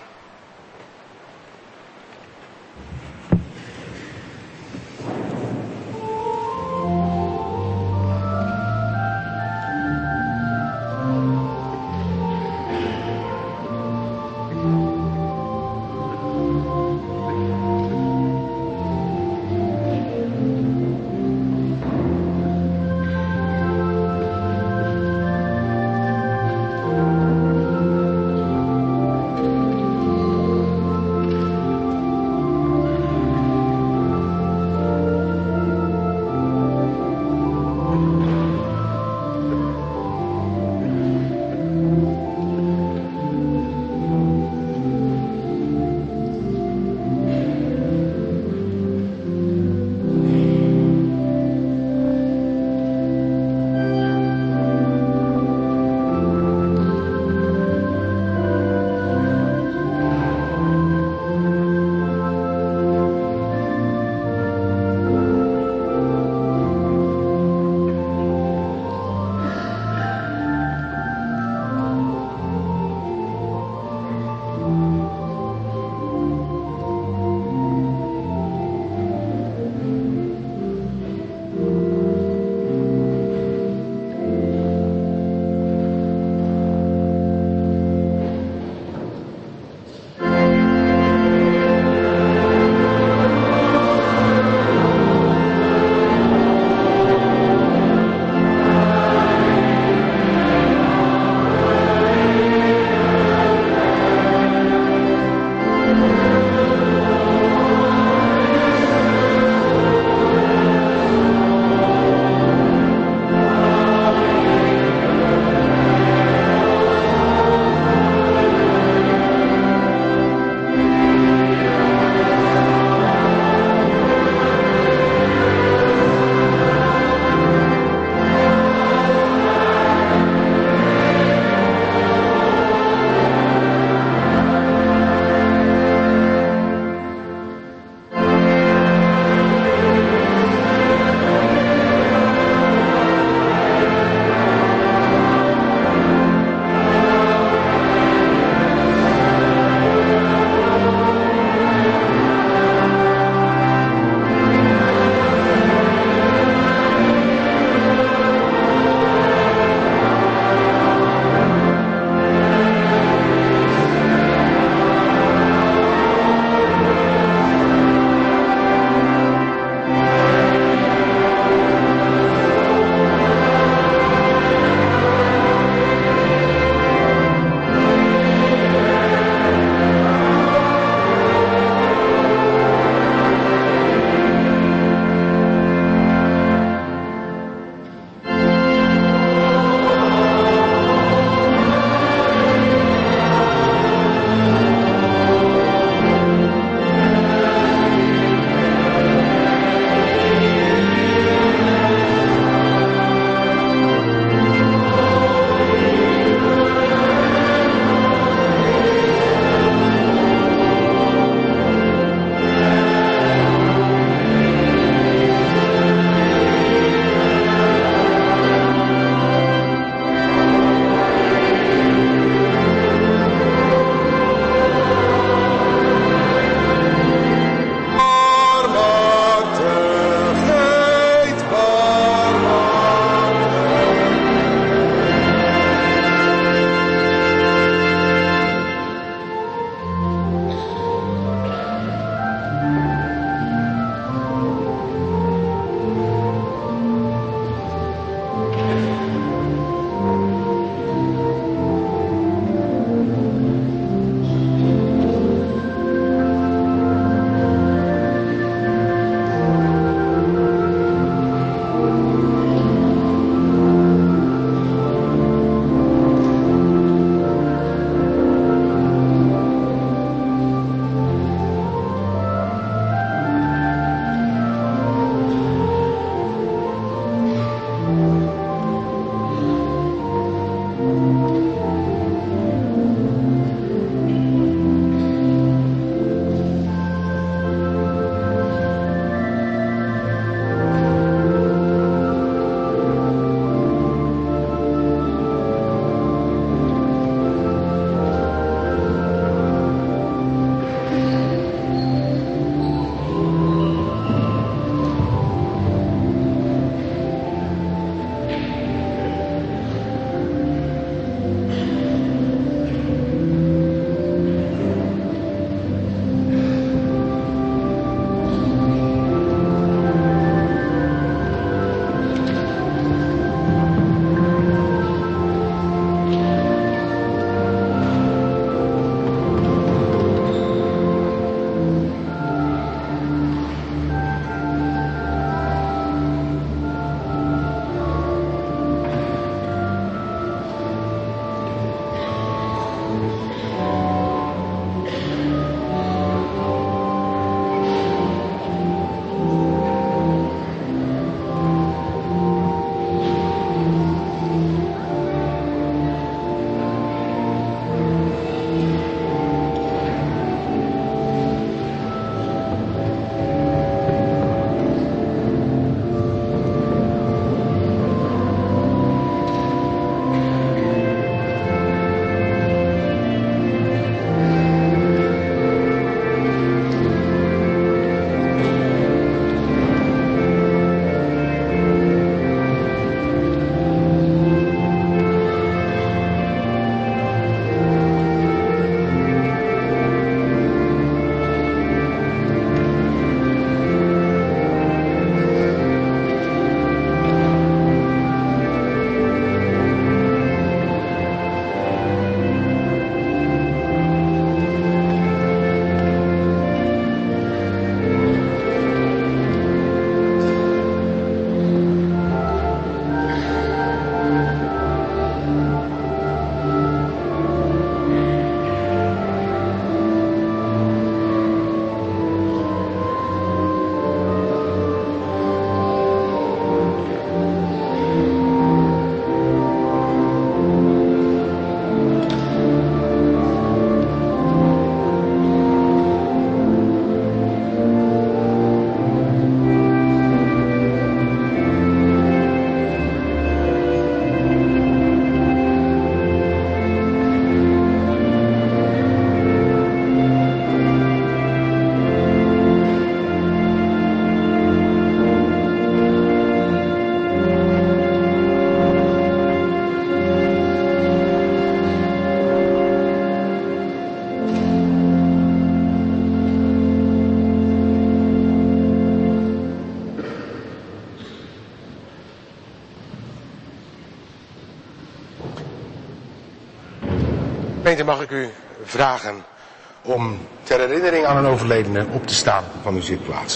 Gemeente, mag ik u vragen om ter herinnering aan een overledene op te staan van uw zitplaats.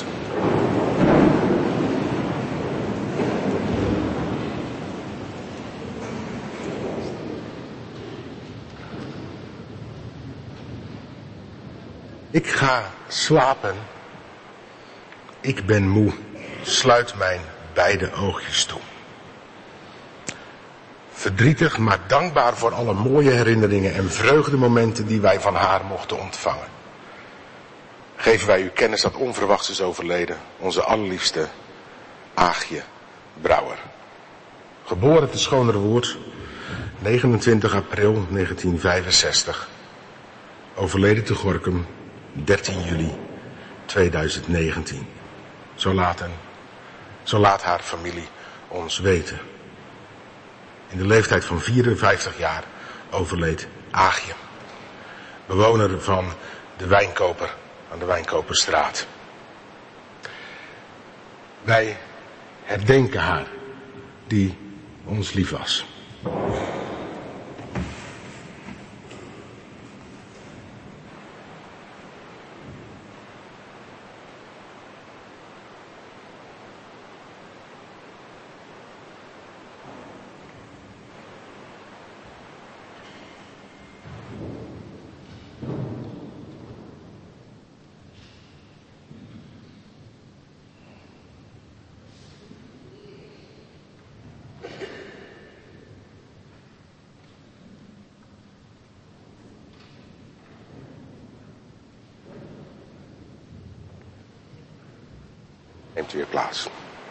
Ik ga slapen. Ik ben moe. Sluit mijn beide oogjes toe. Verdrietig, maar dankbaar voor alle mooie herinneringen en vreugdemomenten die wij van haar mochten ontvangen. Geven wij u kennis dat onverwachts is overleden, onze allerliefste Aagje Brouwer. Geboren te Schoonderwoerd, 29 april 1965. Overleden te Gorinchem, 13 juli 2019. Zo laat haar familie ons weten. In de leeftijd van 54 jaar overleed Aagje. Bewoner van de Wijnkoper aan de Wijnkoperstraat. Wij herdenken haar, die ons lief was. Neemt u weer plaats.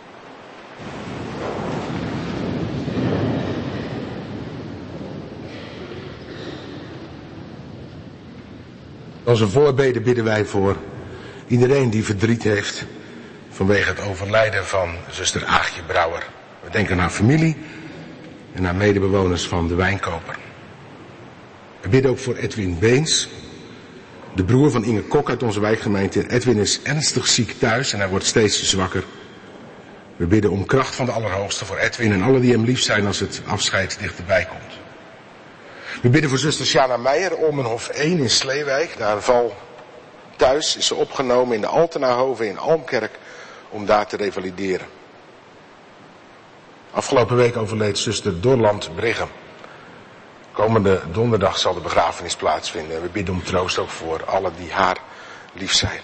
Onze voorbeden bidden wij voor iedereen die verdriet heeft vanwege het overlijden van zuster Aagje Brouwer. We denken aan haar familie en aan medebewoners van de Wijnkoper. We bidden ook voor Edwin Beens, de broer van Inge Kok uit onze wijkgemeente. Edwin is ernstig ziek thuis en hij wordt steeds zwakker. We bidden om kracht van de Allerhoogste voor Edwin en alle die hem lief zijn als het afscheid dichterbij komt. We bidden voor zuster Sjana Meijer, Olmenhof 1 in Sleewijk. Na een val thuis is ze opgenomen in de Altenahoven in Almkerk om daar te revalideren. Afgelopen week overleed zuster Dorland Brigham. Komende donderdag zal de begrafenis plaatsvinden. En we bidden om troost ook voor allen die haar lief zijn.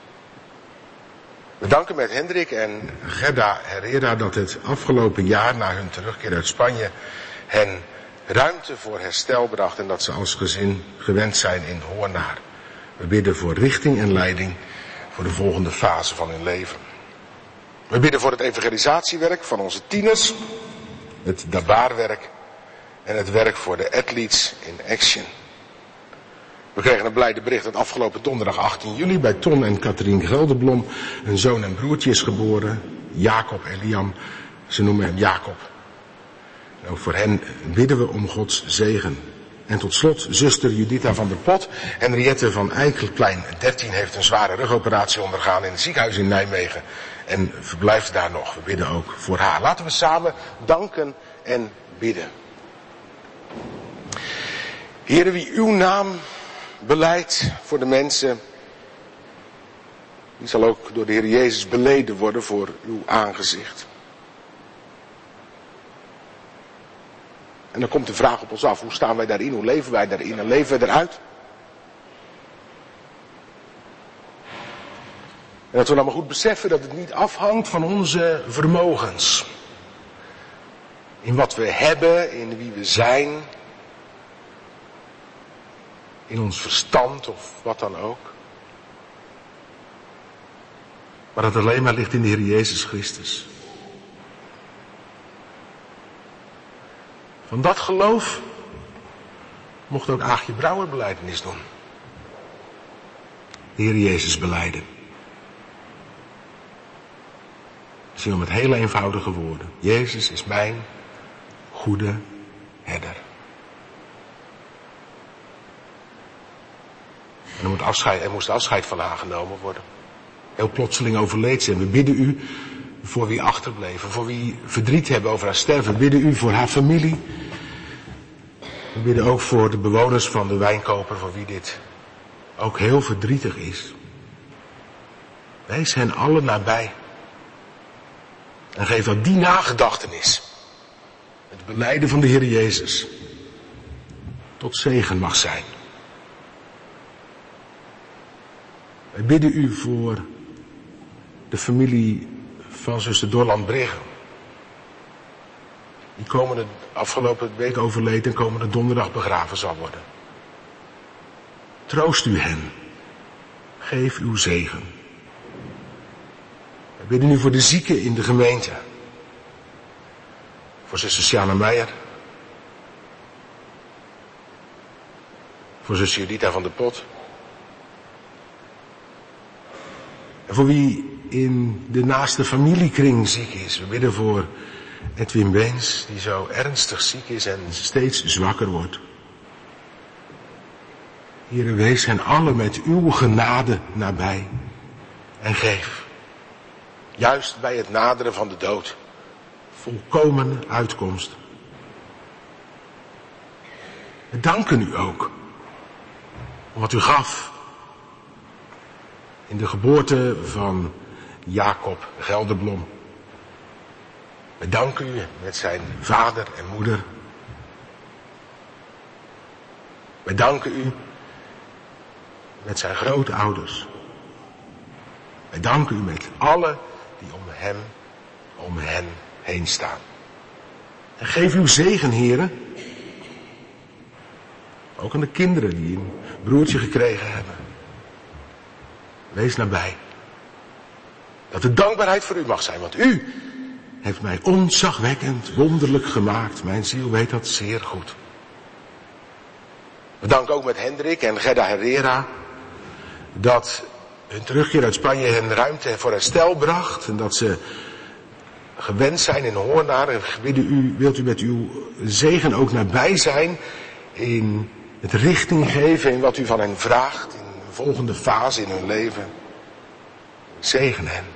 We danken met Hendrik en Gerda Herrera dat het afgelopen jaar na hun terugkeer uit Spanje hen ruimte voor herstel bracht en dat ze als gezin gewend zijn in Hoornaar. We bidden voor richting en leiding voor de volgende fase van hun leven. We bidden voor het evangelisatiewerk van onze tieners, het Dabaarwerk en het werk voor de Athletes in Action. We kregen een blijde bericht dat afgelopen donderdag 18 juli bij Ton en Katrien Gelderblom een zoon en broertje is geboren, Jacob en Liam. Ze noemen hem Jacob. En ook voor hen bidden we om Gods zegen. En tot slot zuster Juditha van der Pot. Henriette van Eikelklein, 13, heeft een zware rugoperatie ondergaan in het ziekenhuis in Nijmegen. En verblijft daar nog. We bidden ook voor haar. Laten we samen danken en bidden. Heere, wie uw naam beleidt voor de mensen, die zal ook door de Heer Jezus beleden worden voor uw aangezicht. En dan komt de vraag op ons af, hoe staan wij daarin, hoe leven wij daarin en leven we eruit? En dat we dan maar goed beseffen dat het niet afhangt van onze vermogens. In wat we hebben, in wie we zijn. In ons verstand of wat dan ook. Maar dat het alleen maar ligt in de Heer Jezus Christus. Van dat geloof mocht ook Aagje Brouwer belijdenis doen. De Heer Jezus belijden. Misschien met hele eenvoudige woorden. Jezus is mijn goede herder. En er moest afscheid van haar genomen worden. Heel plotseling overleed ze. En we bidden u voor wie achterbleven. Voor wie verdriet hebben over haar sterven. We bidden u voor haar familie. We bidden ook voor de bewoners van de Wijnkoper, voor wie dit ook heel verdrietig is. Wees hen allen nabij. En geef dat die nagedachtenis, het belijden van de Heer Jezus, tot zegen mag zijn. Wij bidden u voor de familie van zuster Dorland Brigge. Die afgelopen week overleed en komende donderdag begraven zal worden. Troost u hen. Geef uw zegen. Wij bidden u voor de zieken in de gemeente. Voor zuster Sjana Meijer. Voor zuster Judita van der Pot. En voor wie in de naaste familiekring ziek is. We bidden voor Edwin Beens, die zo ernstig ziek is en steeds zwakker wordt. Heere, wees hen allen met uw genade nabij. En geef, juist bij het naderen van de dood, volkomen uitkomst. We danken u ook om wat u gaf in de geboorte van Jacob Gelderblom. We danken u met zijn vader en moeder. We danken u met zijn grootouders. We danken u met allen die om hen heen staan. En geef uw zegen, heren. Ook aan de kinderen die een broertje gekregen hebben. Wees nabij. Dat de dankbaarheid voor u mag zijn, want u heeft mij ontzagwekkend, wonderlijk gemaakt. Mijn ziel weet dat zeer goed. We danken ook met Hendrik en Gerda Herrera dat hun terugkeer uit Spanje hen ruimte voor herstel bracht. En dat ze gewend zijn in Hoornaar. En wilt u met uw zegen ook nabij zijn in het richting geven in wat u van hen vraagt. In de volgende fase in hun leven. Zegen hen.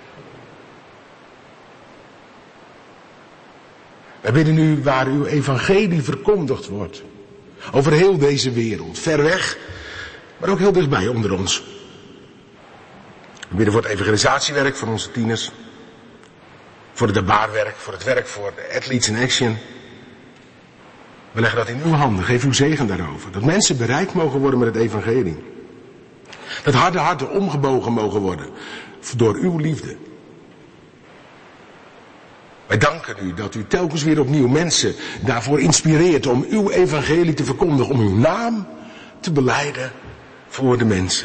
Wij bidden u waar uw evangelie verkondigd wordt. Over heel deze wereld. Ver weg, maar ook heel dichtbij onder ons. We bidden voor het evangelisatiewerk van onze tieners. Voor het debaarwerk, voor het werk voor de Athletes in Action. We leggen dat in uw handen. Geef uw zegen daarover. Dat mensen bereikt mogen worden met het evangelie. Dat harde harten omgebogen mogen worden. Door uw liefde. Wij danken u dat u telkens weer opnieuw mensen daarvoor inspireert om uw evangelie te verkondigen. Om uw naam te belijden voor de mensen.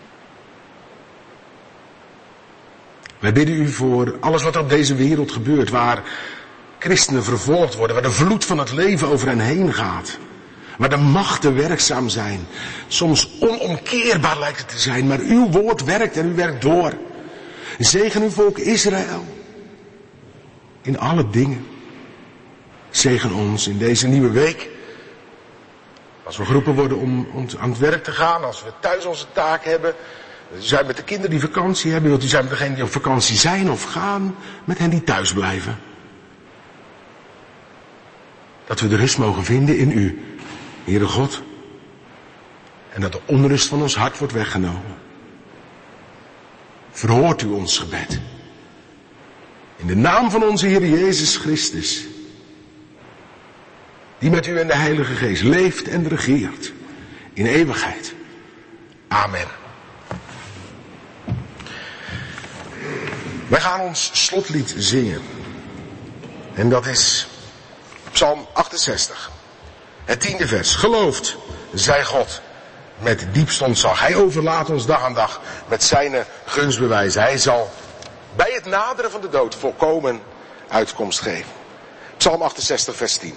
Wij bidden u voor alles wat er op deze wereld gebeurt. Waar christenen vervolgd worden. Waar de vloed van het leven over hen heen gaat. Waar de machten werkzaam zijn. Soms onomkeerbaar lijkt het te zijn. Maar uw woord werkt en u werkt door. Zegen uw volk Israël. In alle dingen. Zegen ons in deze nieuwe week. Als we geroepen worden om aan het werk te gaan. Als we thuis onze taak hebben. U zijn met de kinderen die vakantie hebben. Wilt u zijn met degenen die op vakantie zijn of gaan. Met hen die thuis blijven. Dat we de rust mogen vinden in u. Heere God. En dat de onrust van ons hart wordt weggenomen. Verhoort u ons gebed. In de naam van onze Heer Jezus Christus. Die met u en de Heilige Geest leeft en regeert. In eeuwigheid. Amen. Wij gaan ons slotlied zingen. En dat is Psalm 68. Het 10e vers. Geloofd zij God met diepst ontzag. Hij overlaat ons dag aan dag met zijn gunstbewijzen. Hij zal bij het naderen van de dood volkomen uitkomst geven. Psalm 68 vers 10.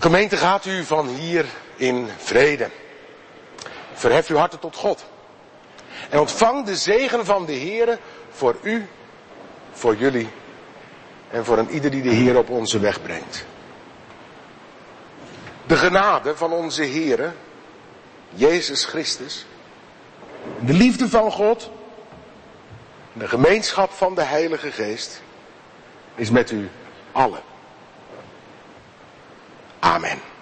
Gemeente, gaat u van hier in vrede. Verhef uw harten tot God. En ontvang de zegen van de Heere voor u, voor jullie en voor een ieder die de Heer op onze weg brengt. De genade van onze Heere, Jezus Christus, de liefde van God, de gemeenschap van de Heilige Geest is met u allen. Amen.